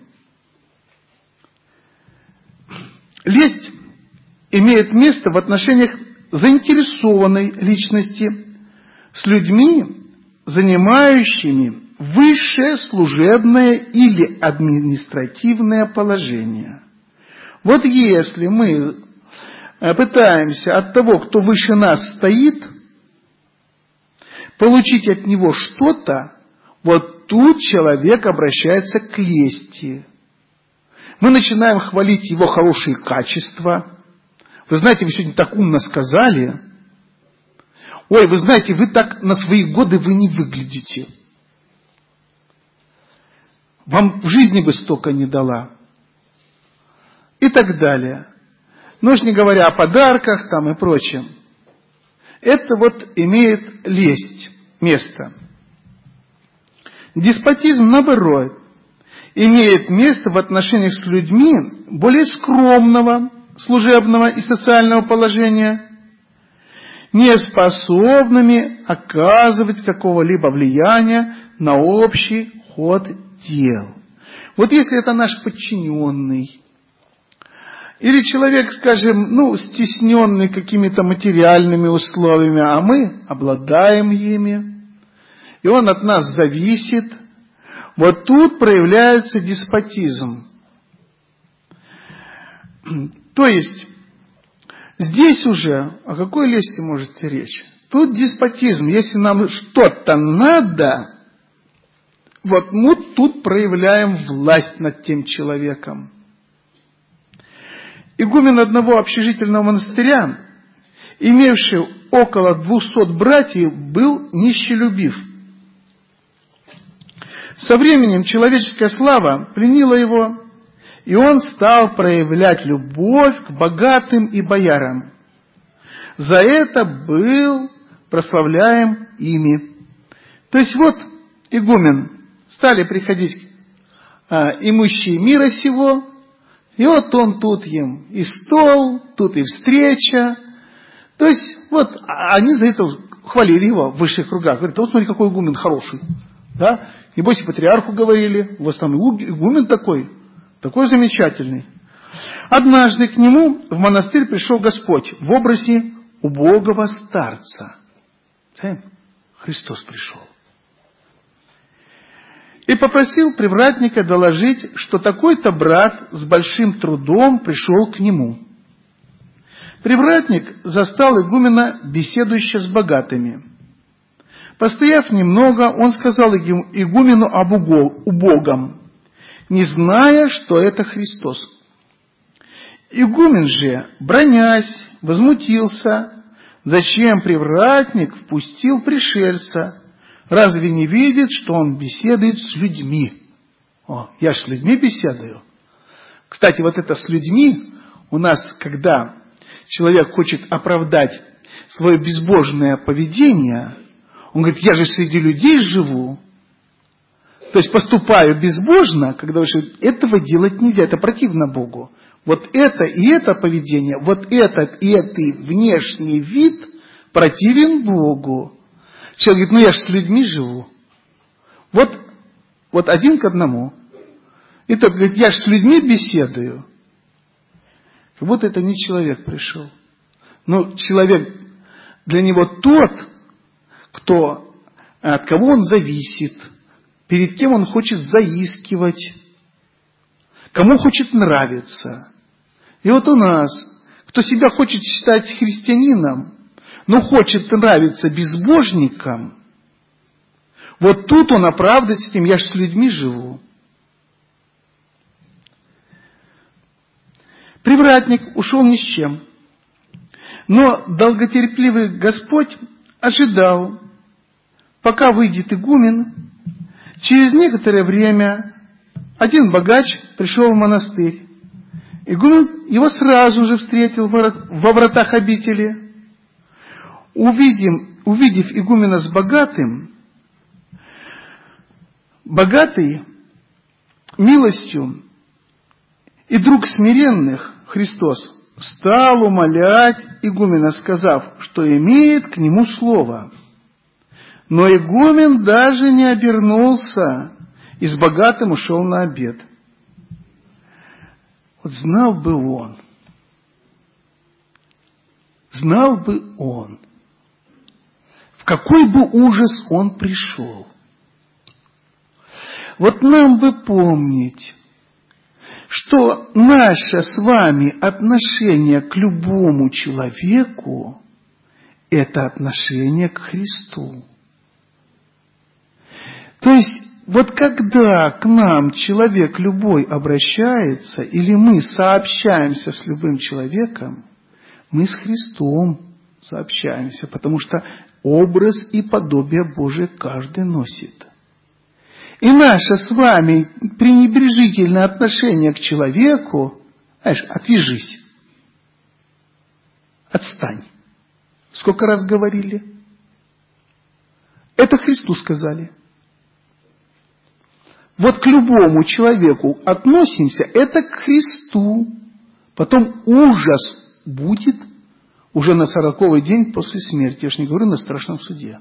Лесть имеет место в отношениях заинтересованной личности с людьми, занимающими высшее служебное или административное положение. Вот если мы пытаемся от того, кто выше нас стоит, получить от него что-то, вот тут человек обращается к лести. Мы начинаем хвалить его хорошие качества. Вы знаете, вы сегодня так умно сказали. Ой, вы знаете, вы так на свои годы вы не выглядите. Вам в жизни бы столько не дала. И так далее. Ну уж не говоря о подарках там и прочем. Это вот имеет лесть место. Деспотизм, наоборот, имеет место в отношениях с людьми более скромного, служебного и социального положения, не способными оказывать какого-либо влияния на общий ход дел. Вот если это наш подчиненный, или человек, скажем, ну, стесненный какими-то материальными условиями, а мы обладаем ими, и он от нас зависит, вот тут проявляется деспотизм. То есть, здесь уже о какой лести может идти речь? Тут деспотизм. Если нам что-то надо, вот мы тут проявляем власть над тем человеком. Игумен одного общежительного монастыря, имевший около двухсот братьев, был нищелюбив. Со временем человеческая слава пленила его, и он стал проявлять любовь к богатым и боярам. За это был прославляем ими. То есть вот игумен стали приходить а, имущие мира сего, и вот он тут им и стол, тут и встреча. То есть вот они за это хвалили его в высших кругах. Говорят, вот смотри, какой игумен хороший. Да? Небось и патриарху говорили, у вас там игумен такой, такой замечательный. Однажды к нему в монастырь пришел Господь в образе убогого старца. Христос пришел. И попросил привратника доложить, что такой-то брат с большим трудом пришел к нему. Привратник застал игумена беседующего с богатыми. Постояв немного, он сказал игумену об убогом, не зная, что это Христос. Игумен же, бранясь, возмутился, зачем привратник впустил пришельца, разве не видит, что он беседует с людьми? О, я же с людьми беседую. Кстати, вот это с людьми у нас, когда человек хочет оправдать свое безбожное поведение, он говорит, я же среди людей живу, то есть поступаю безбожно, когда он говорит, этого делать нельзя, это противно Богу. Вот это и это поведение, вот этот и этот внешний вид противен Богу. Человек говорит, ну я же с людьми живу. Вот, вот один к одному. И тот говорит, я же с людьми беседую. Как будто это не человек пришел. Но человек для него тот, кто, от кого он зависит, перед кем он хочет заискивать, кому хочет нравиться. И вот у нас, кто себя хочет считать христианином, но хочет нравиться безбожникам, вот тут он оправдывается тем, я же с людьми живу. Привратник ушел ни с чем, но долготерпеливый Господь ожидал, пока выйдет игумен. Через некоторое время один богач пришел в монастырь. Игумен его сразу же встретил во вратах обители. Увидим, увидев игумена с богатым, богатый милостью и друг смиренных Христос стал умолять игумена, сказав, что имеет к нему слово. Но игумен даже не обернулся и с богатым ушел на обед. Вот знал бы он, знал бы он, в какой бы ужас он пришел. Вот нам бы помнить, что наше с вами отношение к любому человеку – это отношение к Христу. То есть, вот когда к нам человек любой обращается, или мы сообщаемся с любым человеком, мы с Христом сообщаемся, потому что образ и подобие Божие каждый носит. И наше с вами пренебрежительное отношение к человеку, знаешь, отвяжись, отстань. Сколько раз говорили? Это Христу сказали. Вот к любому человеку относимся, это к Христу. Потом ужас будет уже на сороковой день после смерти. Я же не говорю на страшном суде.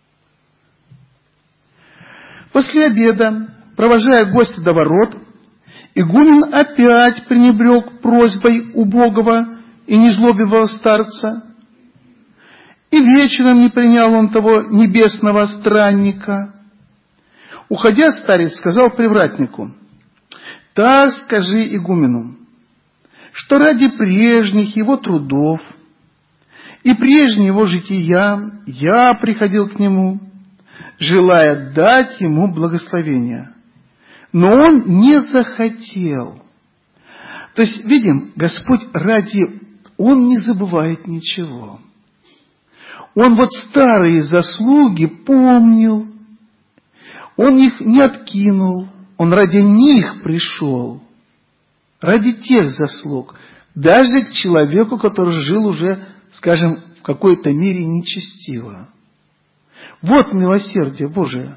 После обеда, провожая гостя до ворот, игумен опять пренебрег просьбой убогого и незлобивого старца. И вечером не принял он того небесного странника. Уходя, старец сказал привратнику: «Так скажи игумену, что ради прежних его трудов и прежнего его жития я приходил к нему, желая дать ему благословение. Но он не захотел». То есть, видим, Господь ради... Он не забывает ничего. Он вот старые заслуги помнил. Он их не откинул. Он ради них пришел. Ради тех заслуг. Даже к человеку, который жил уже, скажем, в какой-то мере нечестиво. Вот милосердие Божие.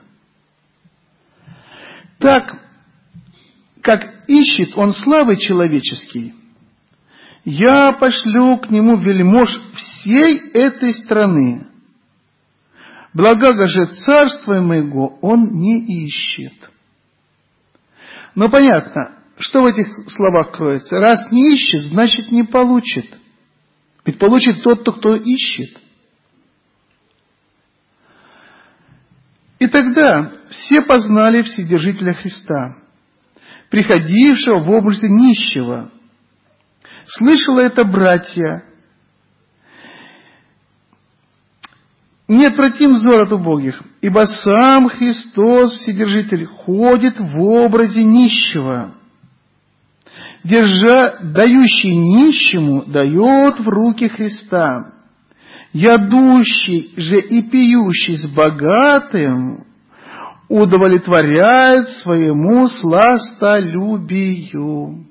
Так, как ищет он славы человеческий, я пошлю к нему вельмож всей этой страны. Благого же царства моего он не ищет. Но понятно, что в этих словах кроется. Раз не ищет, значит не получит. Ведь получит тот, кто ищет. И тогда все познали Вседержителя Христа, приходившего в образе нищего. Слышало это братья, не отвратим взор от убогих, ибо сам Христос, Вседержитель, ходит в образе нищего, держа, дающий нищему, дает в руки Христа, ядущий же и пьющий с богатым, удовлетворяет своему сластолюбию.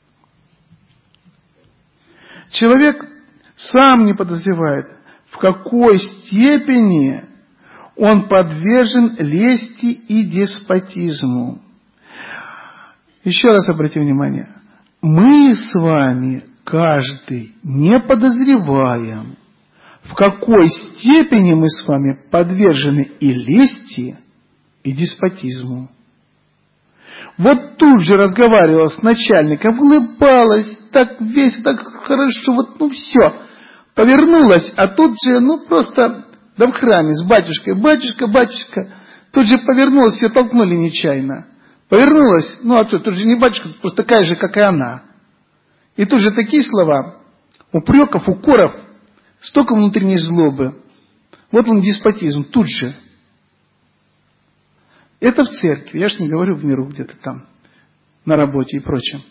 Человек сам не подозревает, в какой степени он подвержен лести и деспотизму. Еще раз обратим внимание. Мы с вами, каждый, не подозреваем, в какой степени мы с вами подвержены и лести, и деспотизму. Вот тут же разговаривала с начальником, улыбалась, так весело, так хорошо, вот ну все. Повернулась, а тут же, ну просто, да в храме с батюшкой, батюшка, батюшка, тут же повернулась, ее толкнули нечаянно. Повернулась, ну а тут, тут же не батюшка, просто такая же, как и она. И тут же такие слова, упреков, укоров, столько внутренней злобы. Вот он деспотизм, тут же. Это в церкви, я ж не говорю в миру где-то там, на работе и прочем.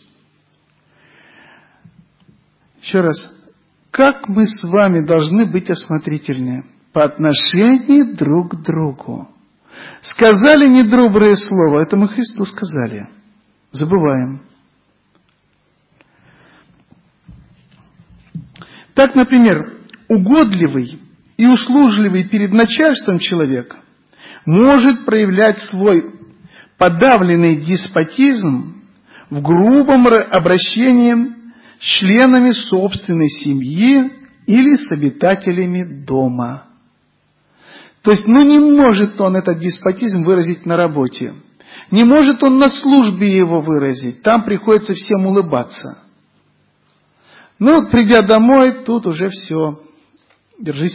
Еще раз, как мы с вами должны быть осмотрительны по отношению друг к другу. Сказали недоброе слово, это мы Христу сказали. Забываем. Так, например, угодливый и услужливый перед начальством человек может проявлять свой подавленный деспотизм в грубом обращении с членами собственной семьи или с обитателями дома. То есть, ну не может он этот деспотизм выразить на работе. Не может он на службе его выразить. Там приходится всем улыбаться. Ну вот, придя домой, тут уже все. Держись.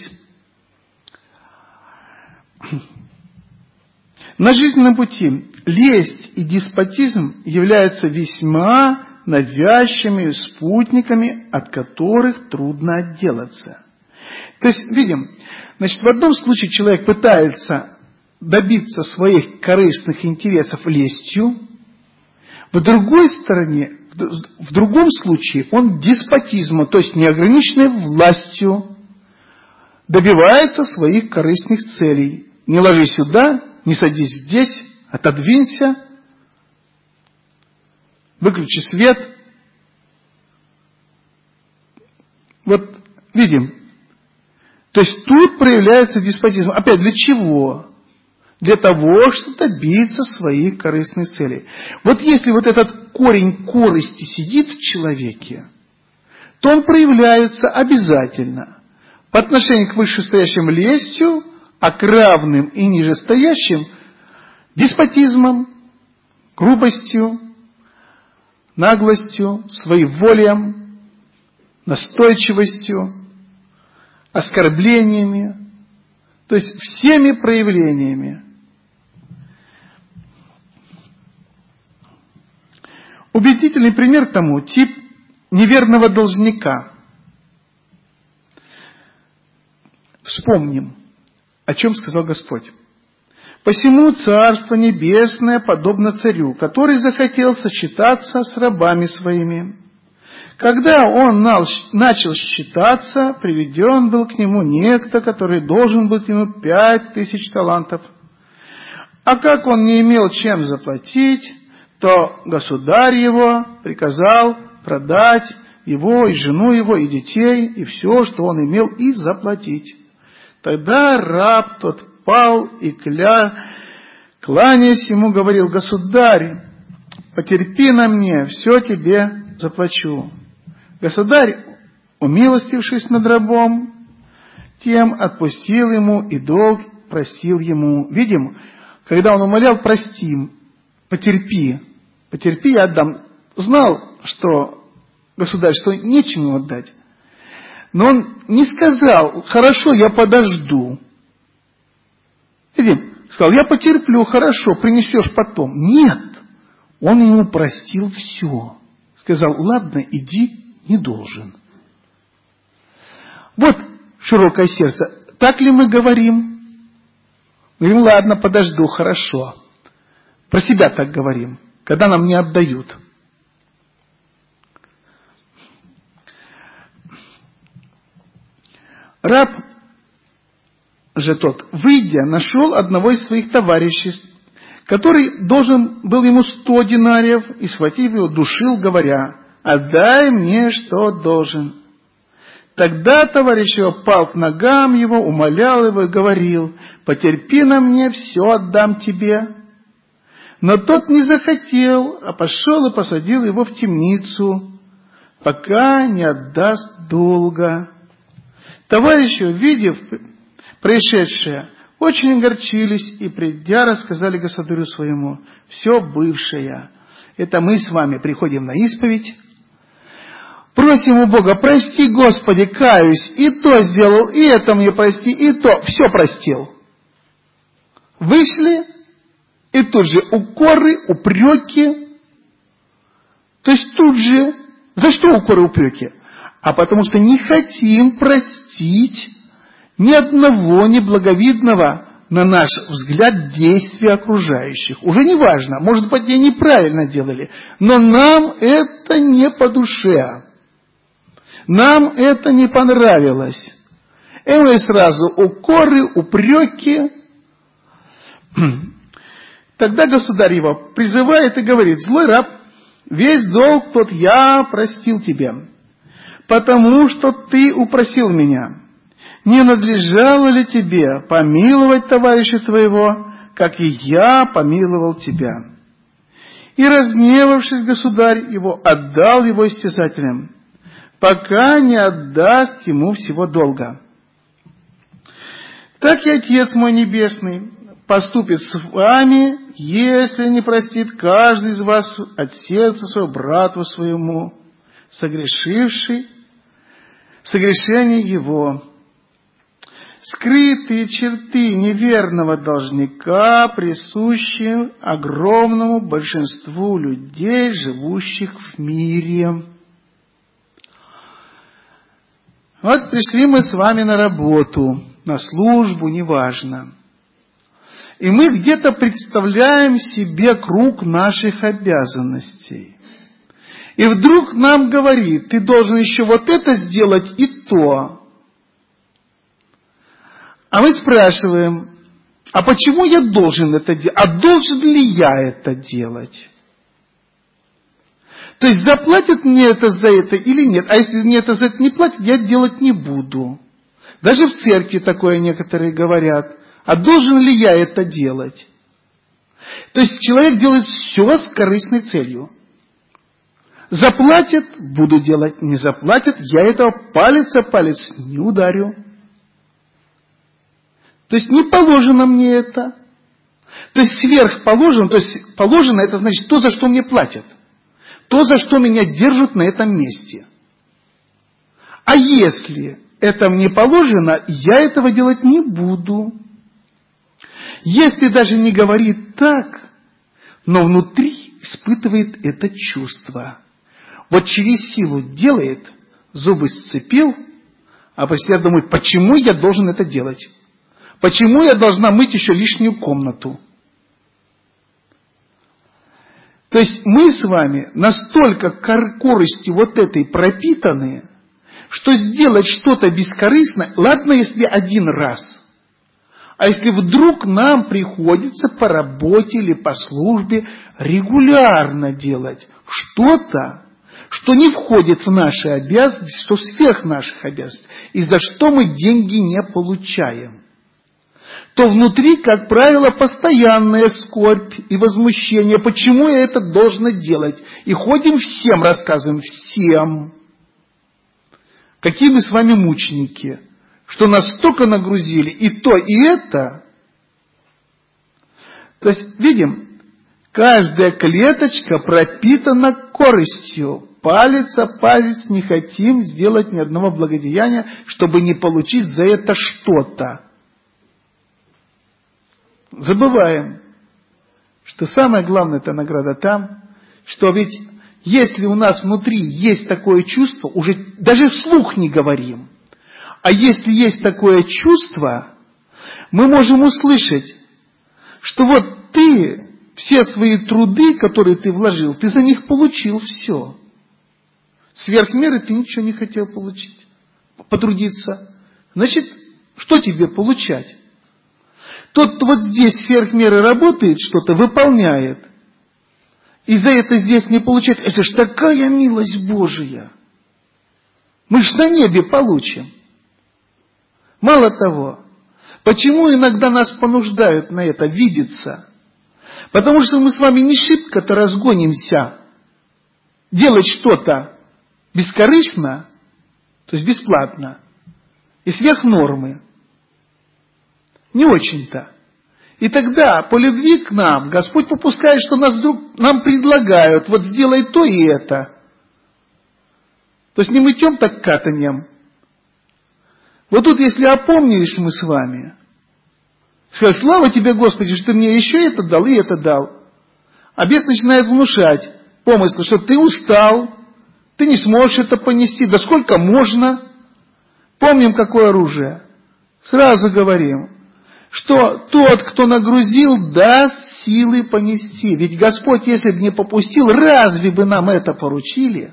На жизненном пути лесть и деспотизм являются весьма навязчивыми спутниками, от которых трудно отделаться. То есть, видим, значит, в одном случае человек пытается добиться своих корыстных интересов лестью, в другой стороне, в другом случае он деспотизма, то есть неограниченной властью, добивается своих корыстных целей. Не ложись сюда, не садись здесь, отодвинься, выключи свет. Вот видим. То есть тут проявляется деспотизм. Опять для чего? Для того, чтобы добиться своих корыстных целей. Вот если вот этот корень корысти сидит в человеке, то он проявляется обязательно по отношению к вышестоящим лестью, а к равным и нижестоящим деспотизмом, грубостью, наглостью, своеволием, настойчивостью, оскорблениями, то есть всеми проявлениями. Убедительный пример тому тип неверного должника. Вспомним, о чем сказал Господь. «Посему Царство Небесное подобно царю, который захотел сочетаться с рабами своими. Когда он начал считаться, приведен был к нему некто, который должен был ему пять тысяч талантов. А как он не имел чем заплатить, то государь его приказал продать его и жену его, и детей, и все, что он имел, и заплатить. Тогда раб тот пал и, кля... кланяясь ему, говорил: государь, потерпи на мне, все тебе заплачу. Государь, умилостившись над рабом, тем отпустил ему и долг простил ему». Видим, когда он умолял: прости, потерпи, потерпи, я отдам. Знал, что государь, что нечем ему отдать. Но он не сказал: хорошо, я подожду. Видим, сказал: я потерплю, хорошо, принесешь потом. Нет, он ему простил все. Сказал: ладно, иди, не должен. Вот широкое сердце. Так ли мы говорим? Говорим, ладно, подожду, хорошо. Про себя так говорим, когда нам не отдают. Раб же тот, выйдя, нашел одного из своих товарищей, который должен был ему сто динариев, и, схватив его, душил, говоря: «Отдай мне, что должен». Тогда товарищ его пал к ногам его, умолял его и говорил: «Потерпи на мне, все отдам тебе». Но тот не захотел, а пошел и посадил его в темницу, пока не отдаст долга. Товарищи, увидев происшедшее, очень огорчились и, придя, рассказали государю своему все бывшее. Это мы с вами приходим на исповедь, просим у Бога: прости, Господи, каюсь, и то сделал, и это мне прости, и то, все простил. Вышли, и тут же укоры, упреки. То есть тут же, за что укоры, упреки? А потому что не хотим простить ни одного неблаговидного, на наш взгляд, действия окружающих. Уже не важно, может быть, они неправильно делали, но нам это не по душе. Нам это не понравилось. И мы сразу укоры, упреки. Тогда государь его призывает и говорит: «Злой раб, весь долг тот я простил тебе, потому что ты упросил меня. Не надлежало ли тебе помиловать товарища твоего, как и я помиловал тебя?» И, разгневавшись, государь его отдал его истязателям, пока не отдаст ему всего долга. Так и Отец мой Небесный поступит с вами, если не простит каждый из вас от сердца своего брату своему, согрешивший согрешение его. Скрытые черты неверного должника присущи огромному большинству людей, живущих в мире. Вот пришли мы с вами на работу, на службу, неважно. И мы где-то представляем себе круг наших обязанностей. И вдруг нам говорит: ты должен еще вот это сделать и то. А мы спрашиваем: а почему я должен это делать? А должен ли я это делать? То есть заплатят мне это за это или нет? А если мне это за это не платят, я делать не буду. Даже в церкви такое некоторые говорят. А должен ли я это делать? То есть человек делает все с корыстной целью. Заплатят — буду делать. Не заплатят — я этого палец о палец не ударю. То есть не положено мне это. То есть сверхположено, то есть положено — это значит то, за что мне платят. То, за что меня держат на этом месте. А если это мне положено, я этого делать не буду. Если даже не говорит так, но внутри испытывает это чувство. Вот через силу делает, зубы сцепил, а после думает: почему я должен это делать? Почему я должна мыть еще лишнюю комнату? То есть мы с вами настолько корыстью вот этой пропитаны, что сделать что-то бескорыстно, ладно, если один раз. А если вдруг нам приходится по работе или по службе регулярно делать что-то, что не входит в наши обязанности, что сверх наших обязанностей, и за что мы деньги не получаем, то внутри, как правило, постоянная скорбь и возмущение. Почему я это должна делать? И ходим всем, рассказываем всем. Какие мы с вами мученики, что настолько нагрузили и то, и это. То есть, видим, каждая клеточка пропитана корыстью. Палец о палец не хотим сделать ни одного благодеяния, чтобы не получить за это что-то. Забываем, что самое главное — это награда там, что ведь если у нас внутри есть такое чувство, уже даже вслух не говорим, А если есть такое чувство, мы можем услышать, что вот ты, все свои труды, которые ты вложил, ты за них получил все. Сверх меры ты ничего не хотел получить, потрудиться. Значит, что тебе получать? Тот, кто вот здесь сверх меры работает, что-то выполняет, и за это здесь не получает, это ж такая милость Божия. Мы ж на небе получим. Мало того, почему иногда нас понуждают на это видеться? Потому что мы с вами не шибко-то разгонимся делать что-то бескорыстно, то есть бесплатно, и сверх нормы. Не очень-то. И тогда по любви к нам Господь попускает, что нас вдруг нам предлагают, вот сделай то и это. То есть не мытьем, так катаньем. Вот тут, если опомнились мы с вами, сказать, слава тебе, Господи, что ты мне еще это дал и это дал. А бес начинает внушать помыслы, что ты устал, ты не сможешь это понести, да сколько можно. Помним, какое оружие. Сразу говорим, что тот, кто нагрузил, даст силы понести. Ведь Господь, если бы не попустил, разве бы нам это поручили?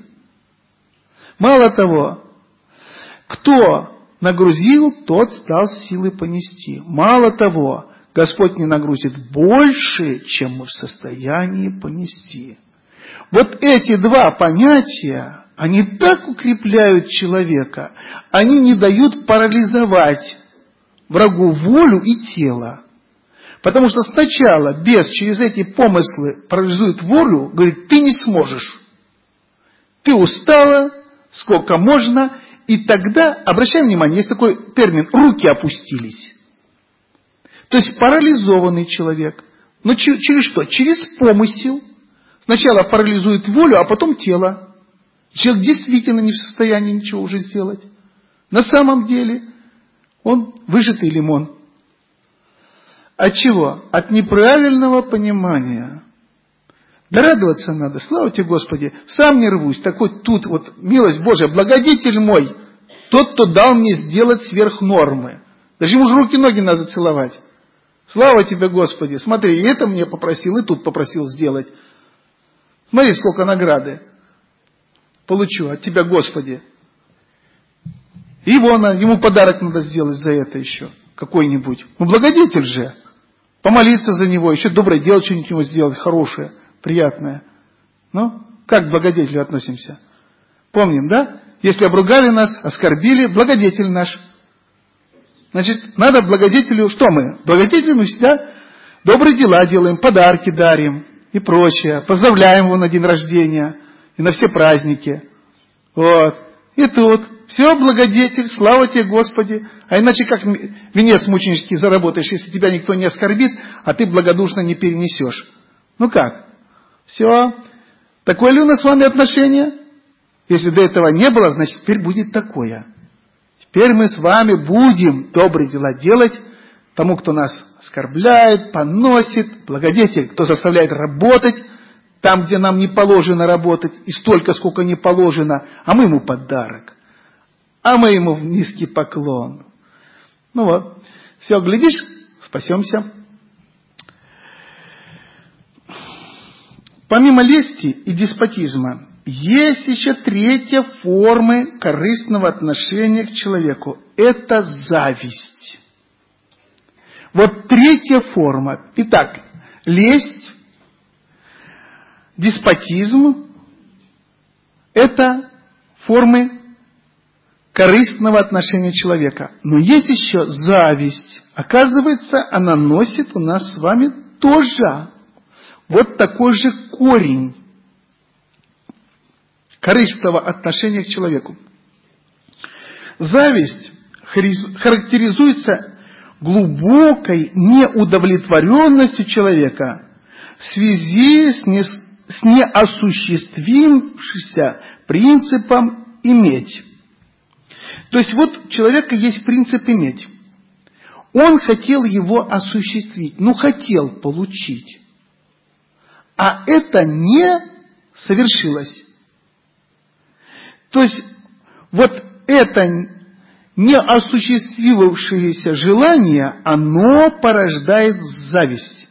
Мало того, кто нагрузил, тот стал силы понести. Мало того, Господь не нагрузит больше, чем мы в состоянии понести. Вот эти два понятия, они так укрепляют человека, они не дают парализовать врагу волю и тело. Потому что сначала бес через эти помыслы парализует волю, говорит, ты не сможешь. Ты устала, сколько можно. И тогда, обращаем внимание, есть такой термин, руки опустились. То есть парализованный человек. Но через что? Через помысел. Сначала парализует волю, а потом тело. Человек действительно не в состоянии ничего уже сделать. На самом деле он выжатый лимон. От чего? От неправильного понимания. Да радоваться надо. Слава тебе, Господи. Сам не рвусь. Такой тут вот милость Божия. Благодетель мой. Тот, кто дал мне сделать сверх нормы. Даже ему же руки-ноги надо целовать. Слава тебе, Господи. Смотри, и это мне попросил, и тут попросил сделать. Смотри, сколько награды получу от тебя, Господи. И его, ему подарок надо сделать за это еще. Какой-нибудь. Ну, благодетель же. Помолиться за него. Еще доброе дело что-нибудь ему сделать. Хорошее. Приятное. Ну, как к благодетелю относимся? Помним, да? Если обругали нас, оскорбили, благодетель наш. Значит, надо благодетелю, что мы? Благодетелю мы всегда добрые дела делаем, подарки дарим и прочее. Поздравляем его на день рождения и на все праздники. Вот. И тут все, благодетель, слава тебе, Господи. А иначе как венец мученический заработаешь, если тебя никто не оскорбит, а ты благодушно не перенесешь? Ну как? Все. Такое ли у нас с вами отношение? Если до этого не было, значит, теперь будет такое. Теперь мы с вами будем добрые дела делать тому, кто нас оскорбляет, поносит, благодетель, кто заставляет работать там, где нам не положено работать, и столько, сколько не положено, а мы ему подарок, а мы ему низкий поклон. Ну вот, все, глядишь, спасемся. Помимо лести и деспотизма, есть еще третья форма корыстного отношения к человеку. Это зависть. Вот третья форма. Итак, лесть, деспотизм – это формы корыстного отношения человека. Но есть еще зависть. Оказывается, она носит у нас с вами тоже вот такой же корень корыстного отношения к человеку. Зависть характеризуется глубокой неудовлетворенностью человека в связи с, не, с неосуществившимся принципом иметь. То есть вот у человека есть принцип иметь. Он хотел его осуществить, ну хотел получить. А это не совершилось. То есть вот это неосуществившееся желание, оно порождает зависть.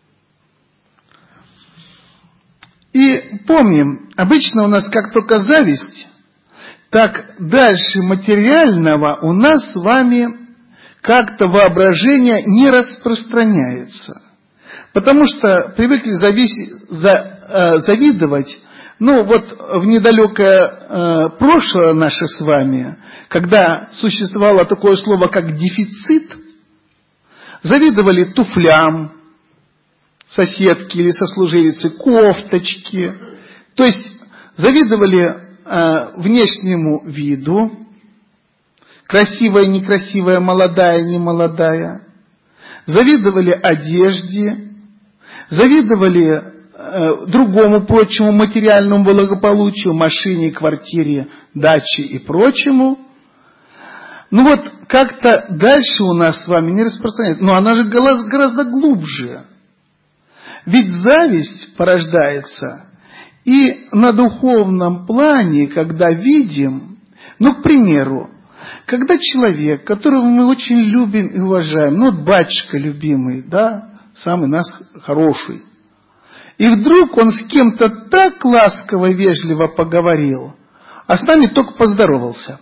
И помним, обычно у нас как только зависть, так дальше материального у нас с вами как-то воображение не распространяется. Потому что привыкли зависеть, за, э, завидовать, ну вот в недалекое э, прошлое наше с вами, когда существовало такое слово, как дефицит, завидовали туфлям соседки или сослуживицы, кофточки, то есть завидовали э, внешнему виду, красивая, некрасивая, молодая, немолодая, завидовали одежде, завидовали э, другому прочему материальному благополучию, машине, квартире, даче и прочему. Ну вот как-то дальше у нас с вами не распространяется. Но она же гораздо глубже. Ведь зависть порождается и на духовном плане, когда видим, ну, к примеру, когда человек, которого мы очень любим и уважаем, ну, вот батюшка любимый, да, самый нас хороший, и вдруг он с кем-то так ласково и вежливо поговорил, а с нами только поздоровался.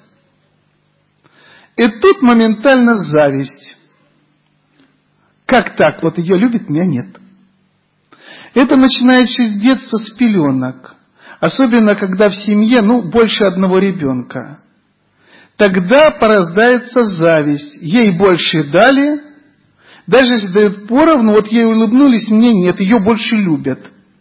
И тут моментально зависть. Как так? Вот ее любит, меня нет. Это начинается с детства, с пеленок. Особенно, когда в семье, ну, больше одного ребенка. Тогда порождается зависть. Ей больше дали, даже если дают поровну, вот ей улыбнулись, мне нет, ее больше любят.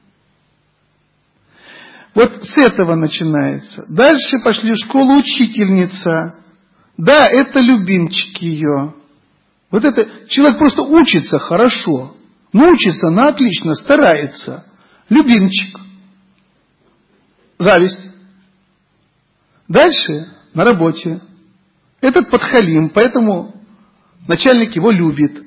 Вот с этого начинается. Дальше пошли в школу учительница. Да, это любимчик ее. Вот это, человек просто учится хорошо. Ну, учится на отлично, старается. Любимчик. Зависть. Дальше на работе. Этот подхалим, поэтому начальник его любит.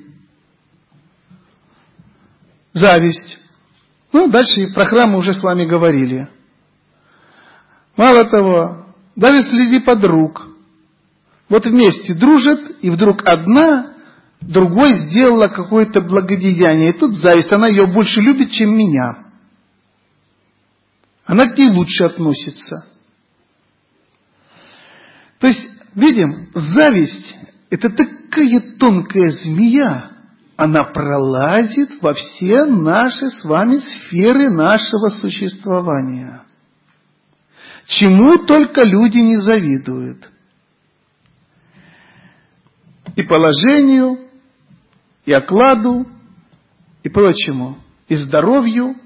Зависть. Ну, дальше про храмы уже с вами говорили. Мало того, даже среди подруг. Вот вместе дружат, и вдруг одна другой сделала какое-то благодеяние. И тут зависть, она ее больше любит, чем меня. Она к ней лучше относится. То есть, видим, зависть – это такая тонкая змея, она пролазит во все наши с вами сферы нашего существования. Чему только люди не завидуют. И положению, и окладу, и прочему, и здоровью.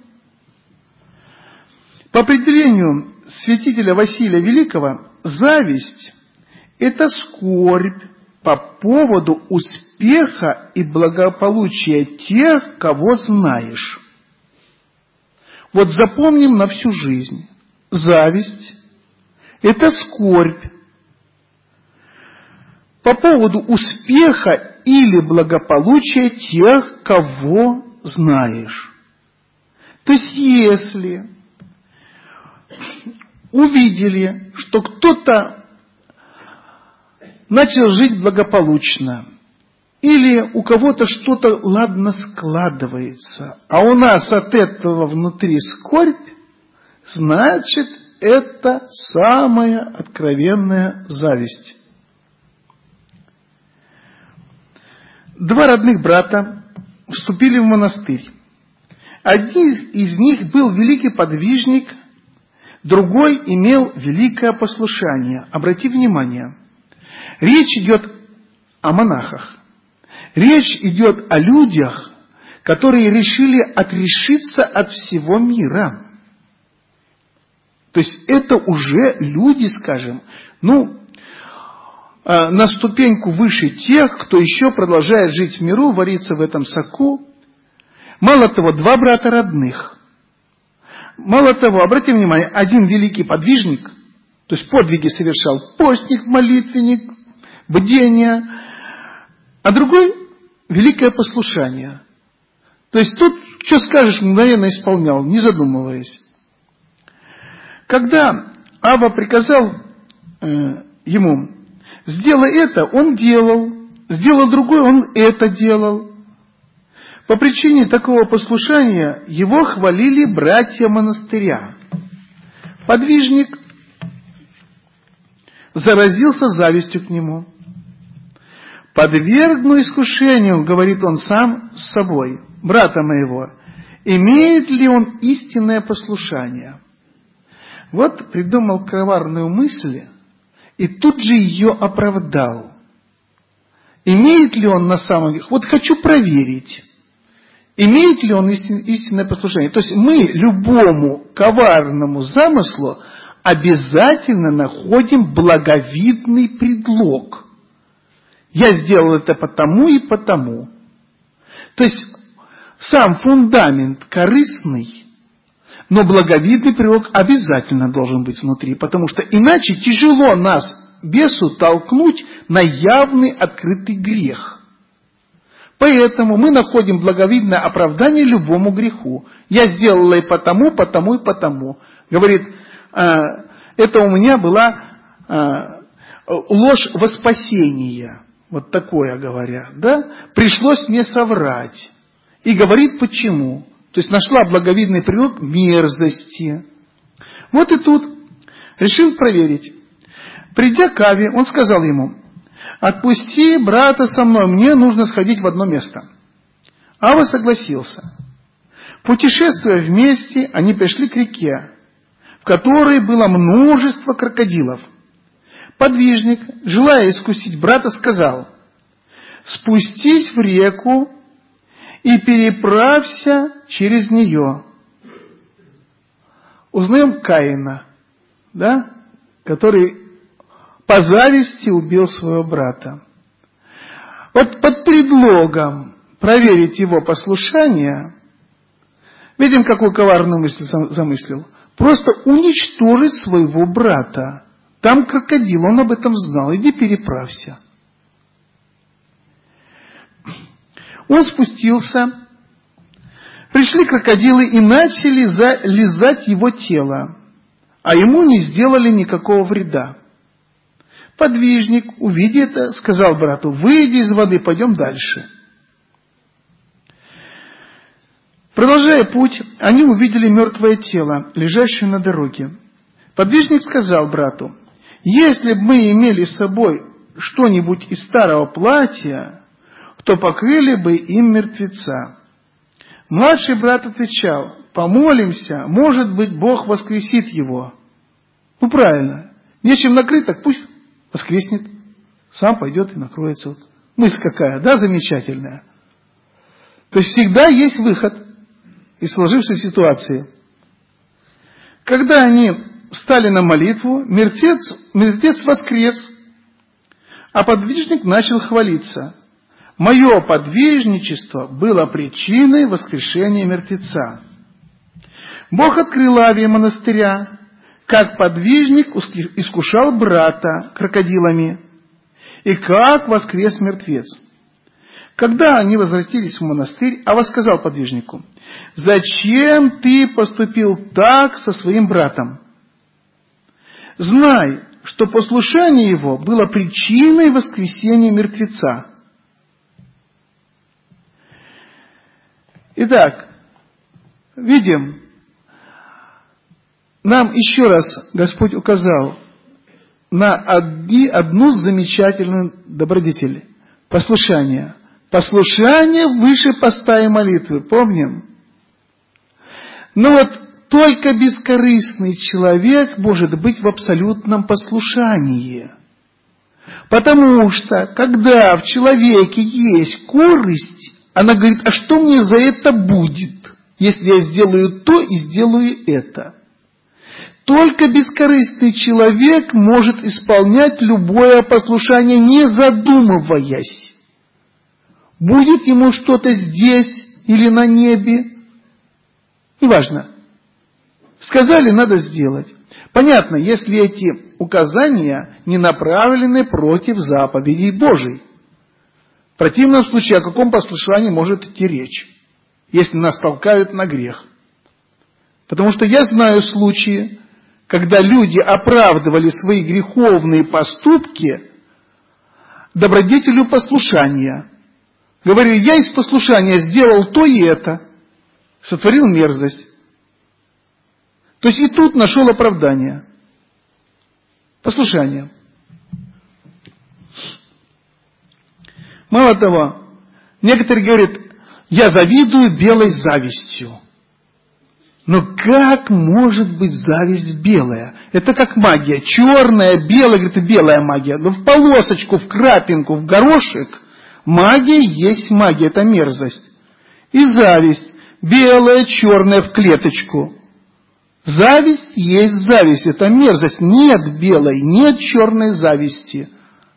По определению святителя Василия Великого, зависть – это скорбь по поводу успеха и благополучия тех, кого знаешь. Вот запомним на всю жизнь. Зависть – это скорбь по поводу успеха или благополучия тех, кого знаешь. То есть, если увидели, что кто-то начал жить благополучно, или у кого-то что-то ладно складывается, а у нас от этого внутри скорбь, значит, это самая откровенная зависть. Два родных брата вступили в монастырь. Один из них был великий подвижник, другой имел великое послушание. Обрати внимание, речь идет о монахах. Речь идет о людях, которые решили отрешиться от всего мира. То есть это уже люди, скажем, ну, на ступеньку выше тех, кто еще продолжает жить в миру, вариться в этом соку. Мало того, два брата родных. Мало того, обратите внимание, один великий подвижник, то есть подвиги совершал, постник, молитвенник, бдение, а другой великое послушание. То есть тут, что скажешь, мгновенно исполнял, не задумываясь. Когда Авва приказал э, ему Сделай это, он делал. Сделал другое, он это делал. По причине такого послушания его хвалили братья монастыря. Подвижник заразился завистью к нему. «Подвергну искушению, — говорит он сам с собой, — брата моего, имеет ли он истинное послушание?» Вот придумал коварную мысль и тут же ее оправдал. Имеет ли он на самом деле? Вот хочу проверить, имеет ли он истинное послушание. То есть мы любому коварному замыслу обязательно находим благовидный предлог. Я сделал это потому и потому. То есть сам фундамент корыстный, но благовидный предлог обязательно должен быть внутри, потому что иначе тяжело нас, бесу, толкнуть на явный открытый грех. Поэтому мы находим благовидное оправдание любому греху. Я сделала и потому, потому и потому. Говорит, это у меня была ложь во спасение. Вот такое говорят, да? Пришлось мне соврать. И говорит, почему. То есть нашла благовидный предлог мерзости. Вот и тут решил проверить. Придя к Аве, он сказал ему: «Отпусти брата со мной, мне нужно сходить в одно место». Ава согласился. Путешествуя вместе, они пришли к реке, в которой было множество крокодилов. Подвижник, желая искусить брата, сказал: «Спустись в реку и переправься через нее». Узнаем Каина, да, который по зависти убил своего брата. Вот под предлогом проверить его послушание, видим, какую коварную мысль замыслил, просто уничтожить своего брата. Там крокодил, он об этом знал, иди переправься. Он спустился, пришли крокодилы и начали лизать его тело, а ему не сделали никакого вреда. Подвижник, увидя это, сказал брату: «Выйди из воды, пойдем дальше». Продолжая путь, они увидели мертвое тело, лежащее на дороге. Подвижник сказал брату: «Если бы мы имели с собой что-нибудь из старого платья, то покрыли бы им мертвеца». Младший брат отвечал: «Помолимся, может быть, Бог воскресит его». Ну, правильно. Нечем накрыть, так пусть воскреснет. Сам пойдет и накроется. Вот. Мысль какая, да, замечательная. То есть всегда есть выход из сложившейся ситуации. Когда они встали на молитву, мертвец, мертвец воскрес, а подвижник начал хвалиться: «Мое подвижничество было причиной воскрешения мертвеца». Бог открыл Аве монастыря, как подвижник искушал брата крокодилами, и как воскрес мертвец. Когда они возвратились в монастырь, Ава сказал подвижнику: «Зачем ты поступил так со своим братом? Знай, что послушание его было причиной воскресения мертвеца». Итак, видим, нам еще раз Господь указал на одну замечательную добродетель – послушание. Послушание выше поста и молитвы, помним? Но вот только бескорыстный человек может быть в абсолютном послушании. Потому что, когда в человеке есть корысть, она говорит: а что мне за это будет, если я сделаю то и сделаю это? Только бескорыстный человек может исполнять любое послушание, не задумываясь. Будет ему что-то здесь или на небе, неважно. Сказали, надо сделать. Понятно, если эти указания не направлены против заповедей Божьей. В противном случае о каком послушании может идти речь, если нас толкают на грех? Потому что я знаю случаи, когда люди оправдывали свои греховные поступки добродетелью послушания. Говорили, я из послушания сделал то и это, сотворил мерзость. То есть и тут нашел оправдание. Послушание. Мало того, некоторые говорят, я завидую белой завистью. Но как может быть зависть белая? Это как магия. Черная, белая, говорит, и белая магия. Но в полосочку, в крапинку, в горошек магия есть магия, это мерзость. И зависть. Белая, черная в клеточку. Зависть есть зависть, это мерзость. Нет белой, нет черной зависти.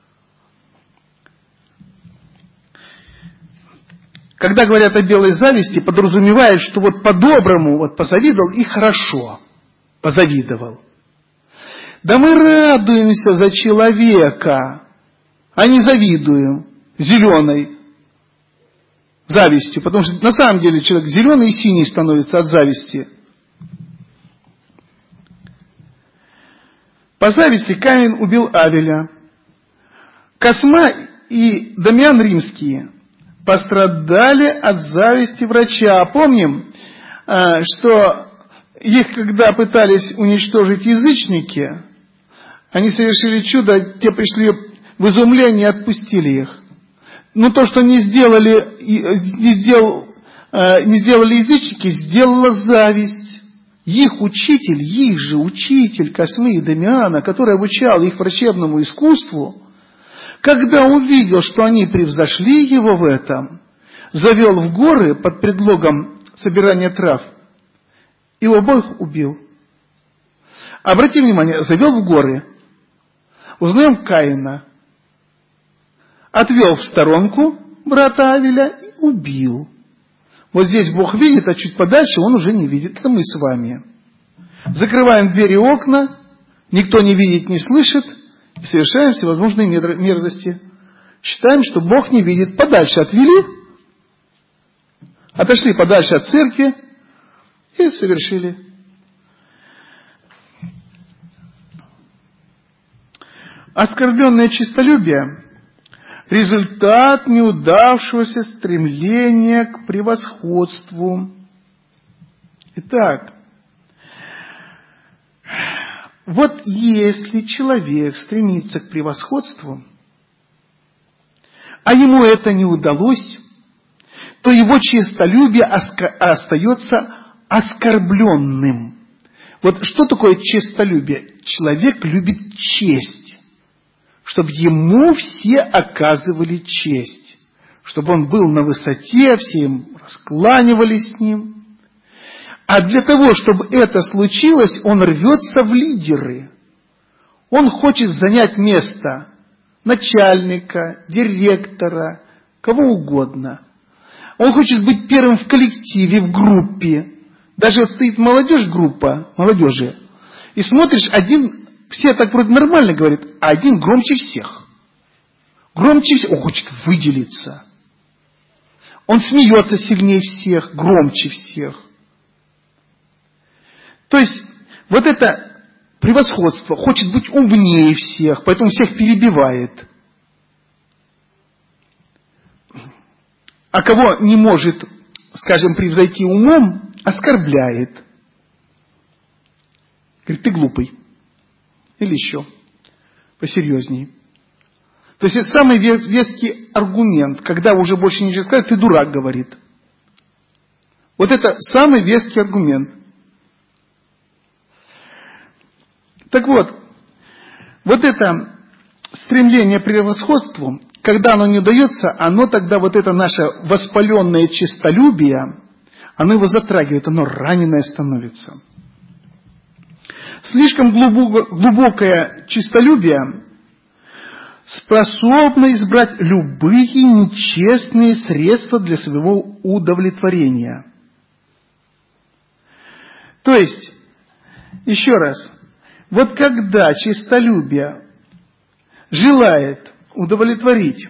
Когда говорят о белой зависти, подразумевают, что вот по-доброму вот позавидовал и хорошо позавидовал. Да мы радуемся за человека, а не завидуем зеленой завистью. Потому что на самом деле человек зеленый и синий становится от зависти. По зависти Каин убил Авеля. Косма и Дамиан Римские пострадали от зависти врача. Помним, что их, когда пытались уничтожить язычники, они совершили чудо, те пришли в изумление и отпустили их. Но то, что не сделали, не сделал, не сделали язычники, сделала зависть. Их учитель, их же учитель Космы и Дамиана, который обучал их врачебному искусству, когда увидел, что они превзошли его в этом, завел в горы под предлогом собирания трав и обоих убил. Обрати внимание, завел в горы, узнаем Каина, отвел в сторонку брата Авеля и убил. Вот здесь Бог видит, а чуть подальше он уже не видит. Это мы с вами. Закрываем двери и окна, никто не видит, не слышит, и совершаем всевозможные мерзости. Считаем, что Бог не видит. Подальше отвели, отошли подальше от церкви и совершили. Оскорбленное честолюбие – результат неудавшегося стремления к превосходству. Итак, вот если человек стремится к превосходству, а ему это не удалось, то его честолюбие остается оскорбленным. Вот что такое честолюбие? Человек любит честь. Чтобы ему все оказывали честь. Чтобы он был на высоте, все им раскланивались с ним. А для того, чтобы это случилось, он рвется в лидеры. Он хочет занять место начальника, директора, кого угодно. Он хочет быть первым в коллективе, в группе. Даже вот стоит молодежь, группа молодежи, и смотришь, один... Все так вроде нормально говорят, а один громче всех. Громче всех. Он хочет выделиться. Он смеется сильнее всех, громче всех. То есть, вот это превосходство хочет быть умнее всех, поэтому всех перебивает. А кого не может, скажем, превзойти умом, оскорбляет. Говорит, ты глупый. Или еще посерьезнее. То есть это самый веский аргумент, когда уже больше ничего сказать, ты дурак, говорит. Вот это самый веский аргумент. Так вот, вот это стремление к превосходству, когда оно не удается, оно тогда, вот это наше воспаленное честолюбие, оно его затрагивает, оно раненое становится. Слишком глубокое честолюбие способно избрать любые нечестные средства для своего удовлетворения. То есть, еще раз, вот когда честолюбие желает удовлетворить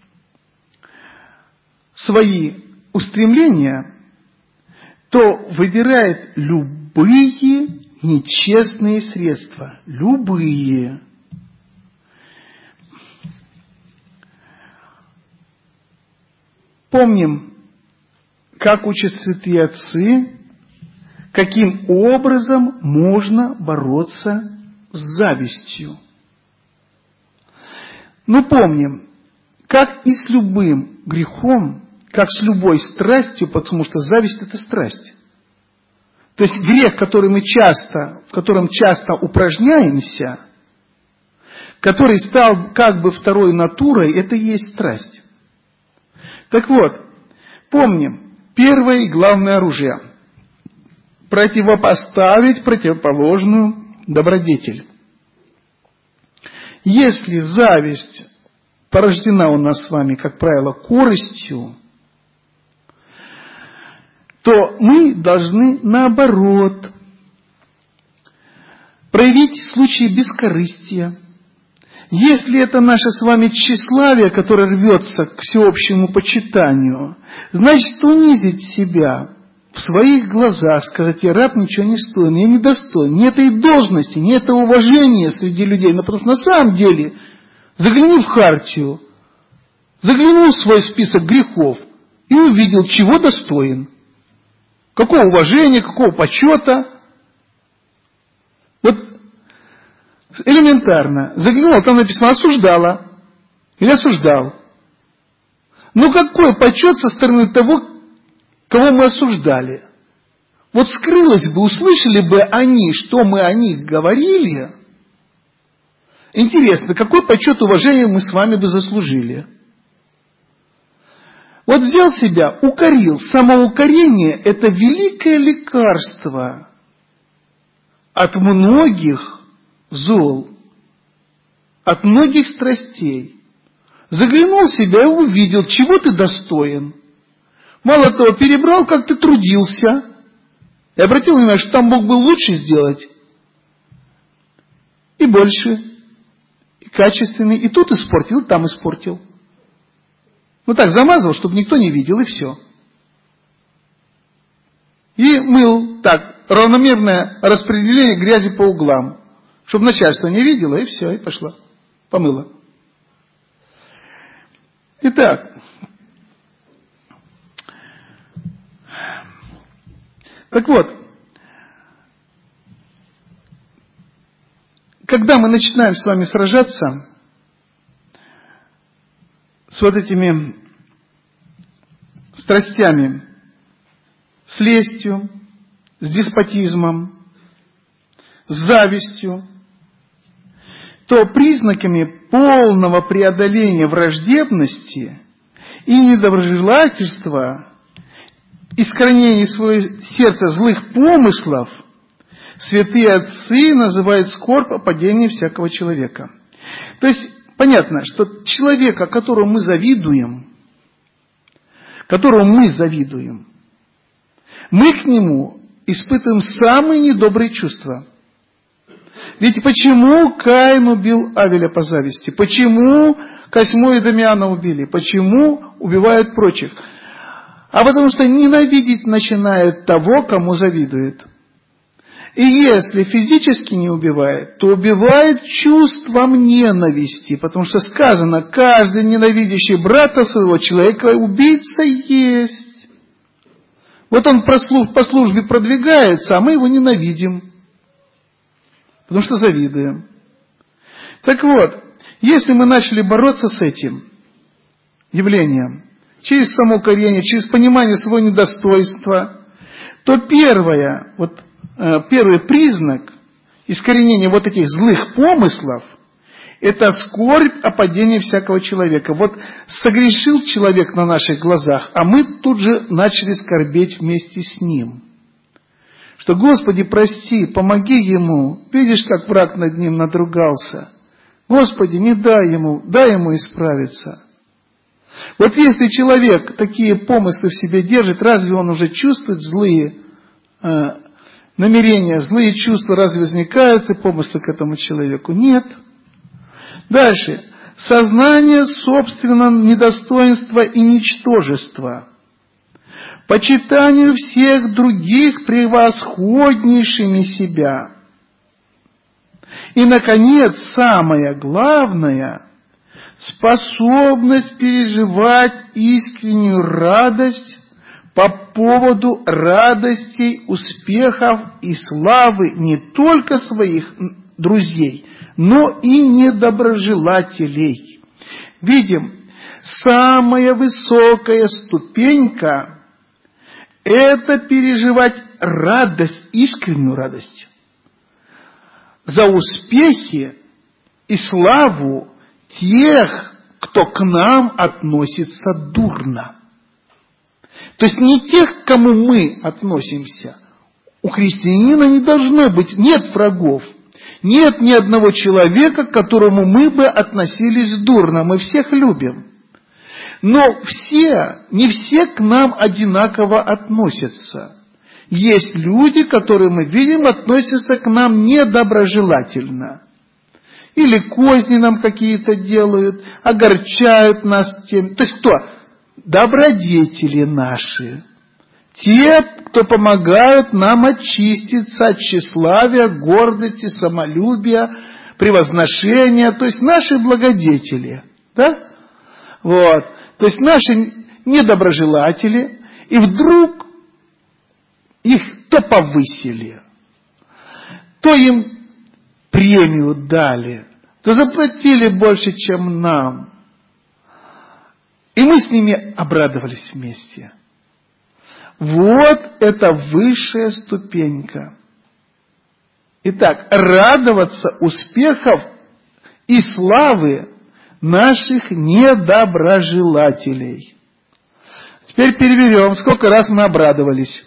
свои устремления, то выбирает любые нечестные средства. Любые. помним, как учат святые отцы, каким образом можно бороться с завистью. Ну, помним, как и с любым грехом, как с любой страстью, потому что зависть – это страсть. То есть грех, который мы часто, в котором часто упражняемся, который стал как бы второй натурой, это и есть страсть. Так вот, помним, первое и главное оружие – противопоставить противоположную добродетель. Если зависть порождена у нас с вами, как правило, корыстью, то мы должны, наоборот, проявить случаи бескорыстия. Если это наше с вами тщеславие, которое рвется к всеобщему почитанию, значит, унизить себя в своих глазах, сказать: я раб, ничего не стоин, я недостоин ни этой должности, ни этого уважения среди людей. Но потому что на самом деле, загляни в хартию, заглянул в свой список грехов и увидел, чего достоин. Какого уважения, какого почета. Вот элементарно. Заглянула, там написано осуждала или осуждал. Но какой почет со стороны того, кого мы осуждали? Вот скрылось бы, услышали бы они, что мы о них говорили. Интересно, какой почет и уважение мы с вами бы заслужили? Вот взял себя, укорил. Самоукорение – это великое лекарство от многих зол, от многих страстей. Заглянул в себя и увидел, чего ты достоин. Мало того, перебрал, как ты трудился. И обратил внимание, что там Бог был лучше сделать. И больше. И качественный. И тут испортил, и там испортил. Ну так, замазал, чтобы никто не видел, и все. И мыл так, равномерное распределение грязи по углам. Чтобы начальство не видело, и все, и пошла. Помыла. Итак. Так вот. Когда мы начинаем с вами сражаться с вот этими страстями, с лестью, с деспотизмом, с завистью, то признаками полного преодоления враждебности и недоброжелательства, искоренения своего сердца злых помыслов, святые отцы называют скорбь о падении всякого человека. То есть, понятно, что человека, которому мы завидуем, которому мы завидуем, мы к нему испытываем самые недобрые чувства. Ведь почему Каин убил Авеля по зависти? Почему Косьму и Дамиана убили? Почему убивают прочих? А потому что ненавидеть начинает того, кому завидует. И если физически не убивает, то убивает чувством ненависти. Потому что сказано, каждый ненавидящий брата своего человека убийца есть. Вот он по службе продвигается, а мы его ненавидим. Потому что завидуем. Так вот, если мы начали бороться с этим явлением, через самоукорение, через понимание своего недостоинства, то первое, вот, э, первый признак искоренения вот этих злых помыслов – это скорбь о падении всякого человека. Вот согрешил человек на наших глазах, а мы тут же начали скорбеть вместе с ним. Что, Господи, прости, помоги ему. Видишь, как враг над ним надругался. Господи, не дай ему, дай ему исправиться. Вот если человек такие помыслы в себе держит, разве он уже чувствует злые э, намерения, злые чувства, разве возникают и помыслы к этому человеку? Нет. Дальше. Сознание собственного недостоинства и ничтожества. Почитанию всех других превосходнейшими себя. И, наконец, самое главное, способность переживать искреннюю радость по поводу радостей, успехов и славы не только своих друзей, но и недоброжелателей. Видим, самая высокая ступенька – это переживать радость, искреннюю радость за успехи и славу тех, кто к нам относится дурно. То есть не тех, к кому мы относимся. У христианина не должно быть, нет врагов. Нет ни одного человека, к которому мы бы относились дурно. Мы всех любим. Но все, не все к нам одинаково относятся. Есть люди, которые мы видим, относятся к нам недоброжелательно. Или козни нам какие-то делают, огорчают нас тем. То есть кто? Добродетели наши. Те, кто помогают нам очиститься от тщеславия, гордости, самолюбия, превозношения. То есть наши благодетели. Да? Вот. То есть наши недоброжелатели. И вдруг их то повысили, то им премию дали, то заплатили больше, чем нам. И мы с ними обрадовались вместе. Вот это высшая ступенька. Итак, радоваться успехов и славы наших недоброжелателей. Теперь переверем, сколько раз мы обрадовались.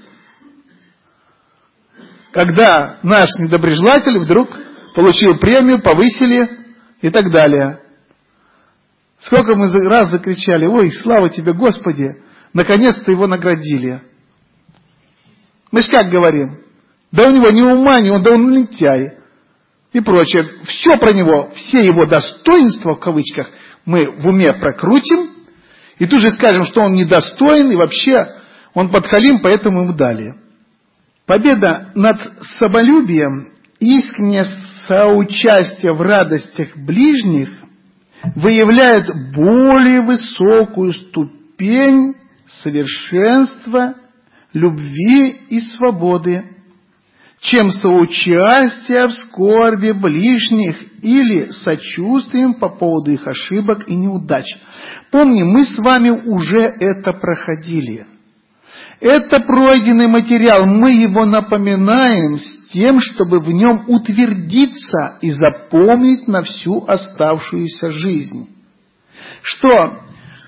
Когда наш недоброжелатель вдруг получил премию, повысили и так далее. Сколько мы раз закричали: ой, слава тебе, Господи, наконец-то его наградили. Мы же как говорим? Да у него ни ума, ни он, да он лентяй. И прочее. Все про него, все его достоинства, в кавычках, мы в уме прокрутим, и тут же скажем, что он недостоин, и вообще он подхалим, поэтому ему дали. Победа над самолюбием, искреннее соучастие в радостях ближних выявляет более высокую ступень совершенства, любви и свободы, чем соучастие в скорби ближних или сочувствием по поводу их ошибок и неудач. Помним, мы с вами уже это проходили. Это пройденный материал, мы его напоминаем с тем, чтобы в нем утвердиться и запомнить на всю оставшуюся жизнь. Что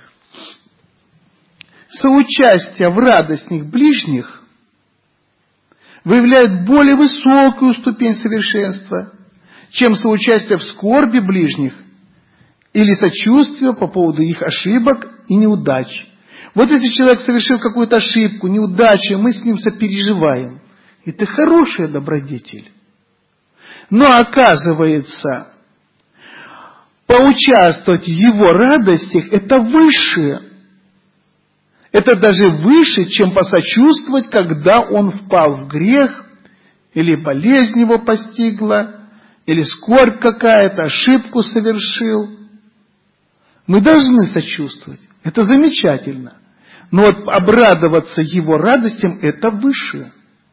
соучастие в радостях ближних выявляет более высокую ступень совершенства, чем соучастие в скорби ближних или сочувствие по поводу их ошибок и неудач. Вот если человек совершил какую-то ошибку, неудачу, мы с ним сопереживаем. Это хороший добродетель. Но оказывается, поучаствовать в его радостях – это выше. Это даже выше, чем посочувствовать, когда он впал в грех, или болезнь его постигла, или скорбь какая-то, ошибку совершил. Мы должны сочувствовать. Это замечательно. Но вот обрадоваться его радостям – это выше.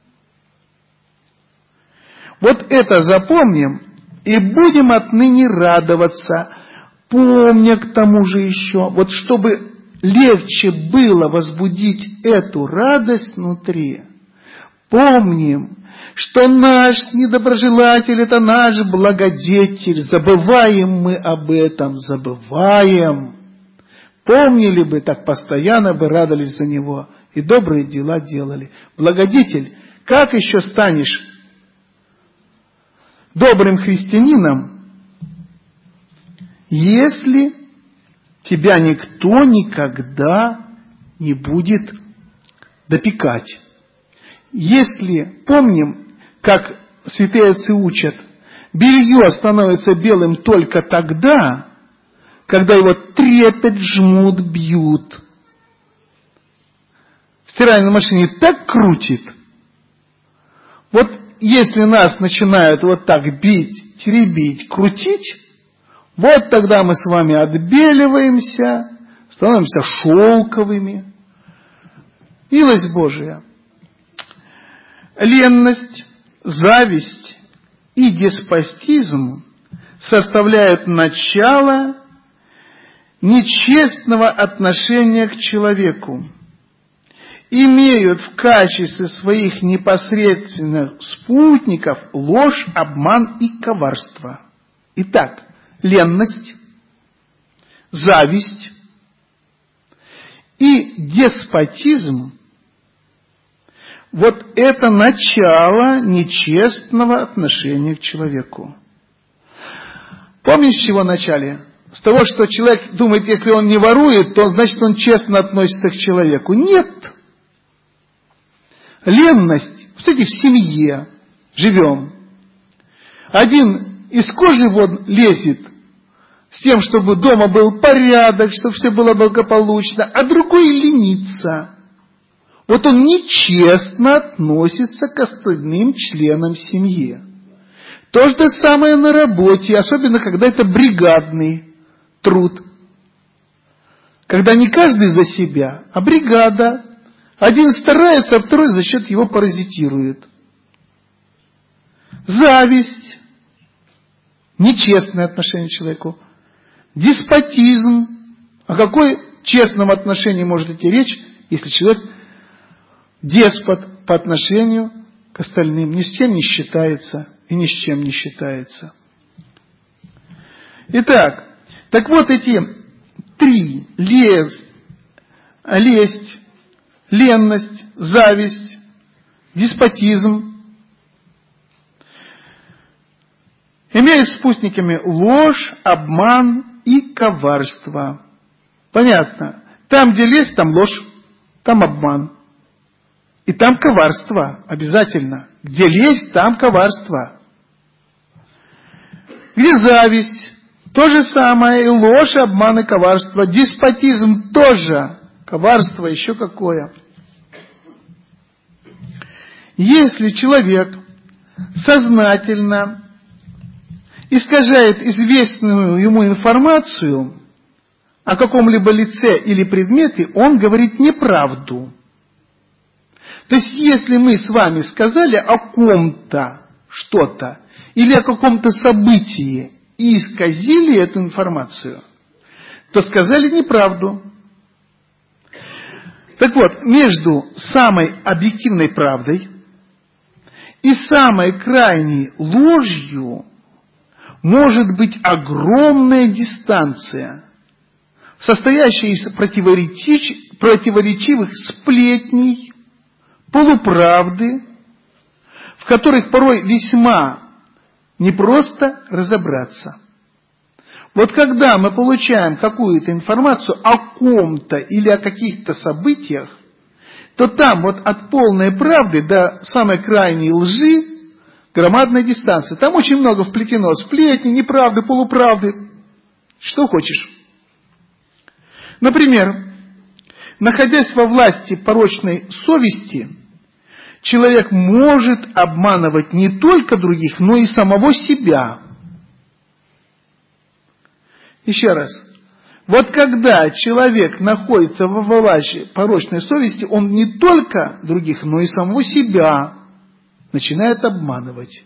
Вот это запомним и будем отныне радоваться, помня к тому же еще, вот чтобы легче было возбудить эту радость внутри, помним, что наш недоброжелатель – это наш благодетель. Забываем мы об этом, забываем. Помнили бы, так постоянно бы радовались за него и добрые дела делали. Благодетель, как еще станешь добрым христианином, если тебя никто никогда не будет допекать? Если, помним, как святые отцы учат, белье становится белым только тогда, когда его трепет, жмут, бьют. В стиральной машине так крутит. Вот если нас начинают вот так бить, теребить, крутить, Вот тогда мы с вами отбеливаемся, становимся шелковыми. Милость Божия. Ленность, зависть и деспотизм составляют начало нечестного отношения к человеку, имеют в качестве своих непосредственных спутников ложь, обман и коварство. Итак, ленность, зависть и деспотизм – вот это начало нечестного отношения к человеку. Помнишь, с чего начали? С того, что человек думает, если он не ворует, то значит он честно относится к человеку. Нет. Ленность. Кстати, в семье живем. Один из кожи вон лезет с тем, чтобы дома был порядок, чтобы все было благополучно, а другой ленится. Вот он нечестно относится к остальным членам семьи. То же самое на работе, особенно когда это бригадный труд. Когда не каждый за себя, а бригада. Один старается, а второй за счет его паразитирует. Зависть. Нечестное отношение к человеку. Деспотизм. О какой честном отношении может идти речь, если человек деспот по отношению к остальным, ни с чем не считается и ни с чем не считается. Итак, так вот эти три: лесть, лесть, ленность, зависть, деспотизм имеют спутниками ложь, обман и коварство. Понятно. Там, где лесть, там ложь, там обман. И там коварство обязательно. Где лесть, там коварство. Где зависть, то же самое. И ложь, и обман, и коварство. Деспотизм тоже. Коварство еще какое. Если человек сознательно искажает известную ему информацию о каком-либо лице или предмете, он говорит неправду. То есть, если мы с вами сказали о ком-то что-то или о каком-то событии и исказили эту информацию, то сказали неправду. Так вот, между самой объективной правдой и самой крайней ложью может быть огромная дистанция, состоящая из противоречив... противоречивых сплетней, полуправды, в которых порой весьма непросто разобраться. Вот когда мы получаем какую-то информацию о ком-то или о каких-то событиях, то там вот от полной правды до самой крайней лжи громадная дистанция. Там очень много вплетено сплетни, неправды, полуправды. Что хочешь. Например, находясь во власти порочной совести, человек может обманывать не только других, но и самого себя. Еще раз. Вот когда человек находится во власти порочной совести, он не только других, но и самого себя начинает обманывать.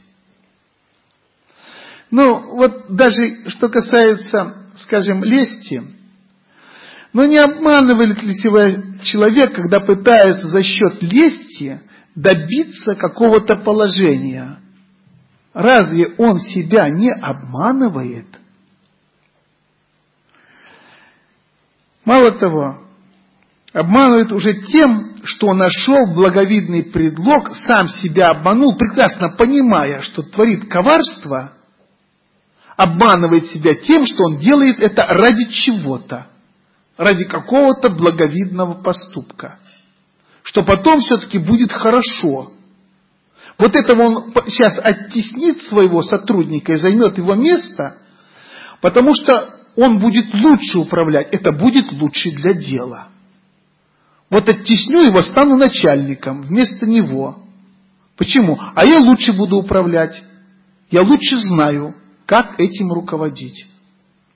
Ну, вот даже что касается, скажем, лести, но не обманывает ли себя человек, когда пытается за счет лести добиться какого-то положения? Разве он себя не обманывает? Мало того, обманывает уже тем, что нашел благовидный предлог, сам себя обманул, прекрасно понимая, что творит коварство, обманывает себя тем, что он делает это ради чего-то, ради какого-то благовидного поступка, что потом все-таки будет хорошо. Вот этого он сейчас оттеснит своего сотрудника и займет его место, потому что он будет лучше управлять, это будет лучше для дела. Вот оттесню его, стану начальником вместо него. Почему? А я лучше буду управлять. Я лучше знаю, как этим руководить.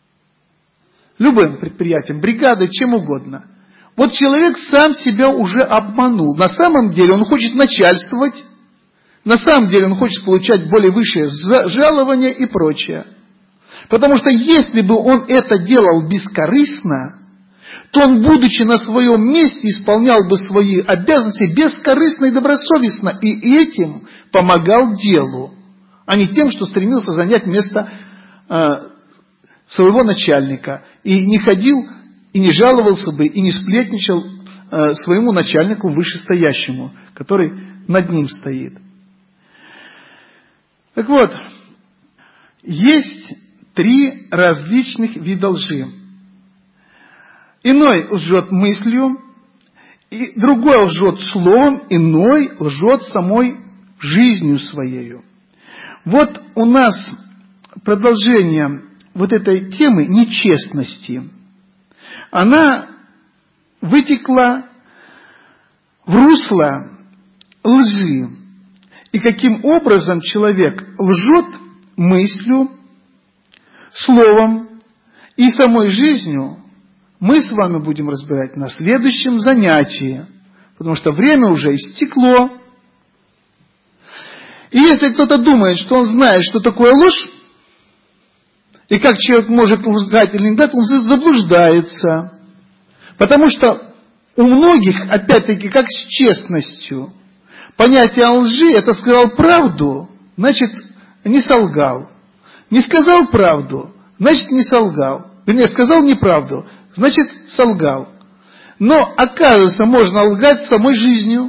любым предприятием, бригадой, чем угодно. Вот человек сам себя уже обманул. На самом деле он хочет начальствовать, на самом деле он хочет получать более высшее жалование и прочее. Потому что если бы он это делал бескорыстно, то он, будучи на своем месте, исполнял бы свои обязанности бескорыстно и добросовестно, и этим помогал делу, а не тем, что стремился занять место э, своего начальника, и не ходил, и не жаловался бы, и не сплетничал э, своему начальнику вышестоящему, который над ним стоит. Так вот, есть три различных вида лжи. Иной лжет мыслью, и другой лжет словом, иной лжет самой жизнью своею. Вот у нас продолжение вот этой темы нечестности. Она вытекла в русло лжи. И каким образом человек лжет мыслью, словом и самой жизнью, мы с вами будем разбирать на следующем занятии, потому что время уже истекло. И если кто-то думает, что он знает, что такое ложь, и как человек может лгать или не лгать, он заблуждается. Потому что у многих, опять-таки, как с честностью, понятие лжи, это сказал правду, значит, не солгал. Не сказал правду, значит, не солгал. Вернее, сказал неправду, значит, солгал. Но, оказывается, можно лгать самой жизнью.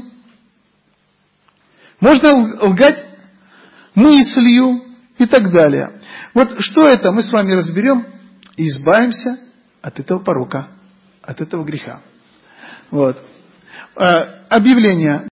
Можно лгать мыслью и так далее. Вот что это, мы с вами разберем и избавимся от этого порока, от этого греха. Вот. Объявление.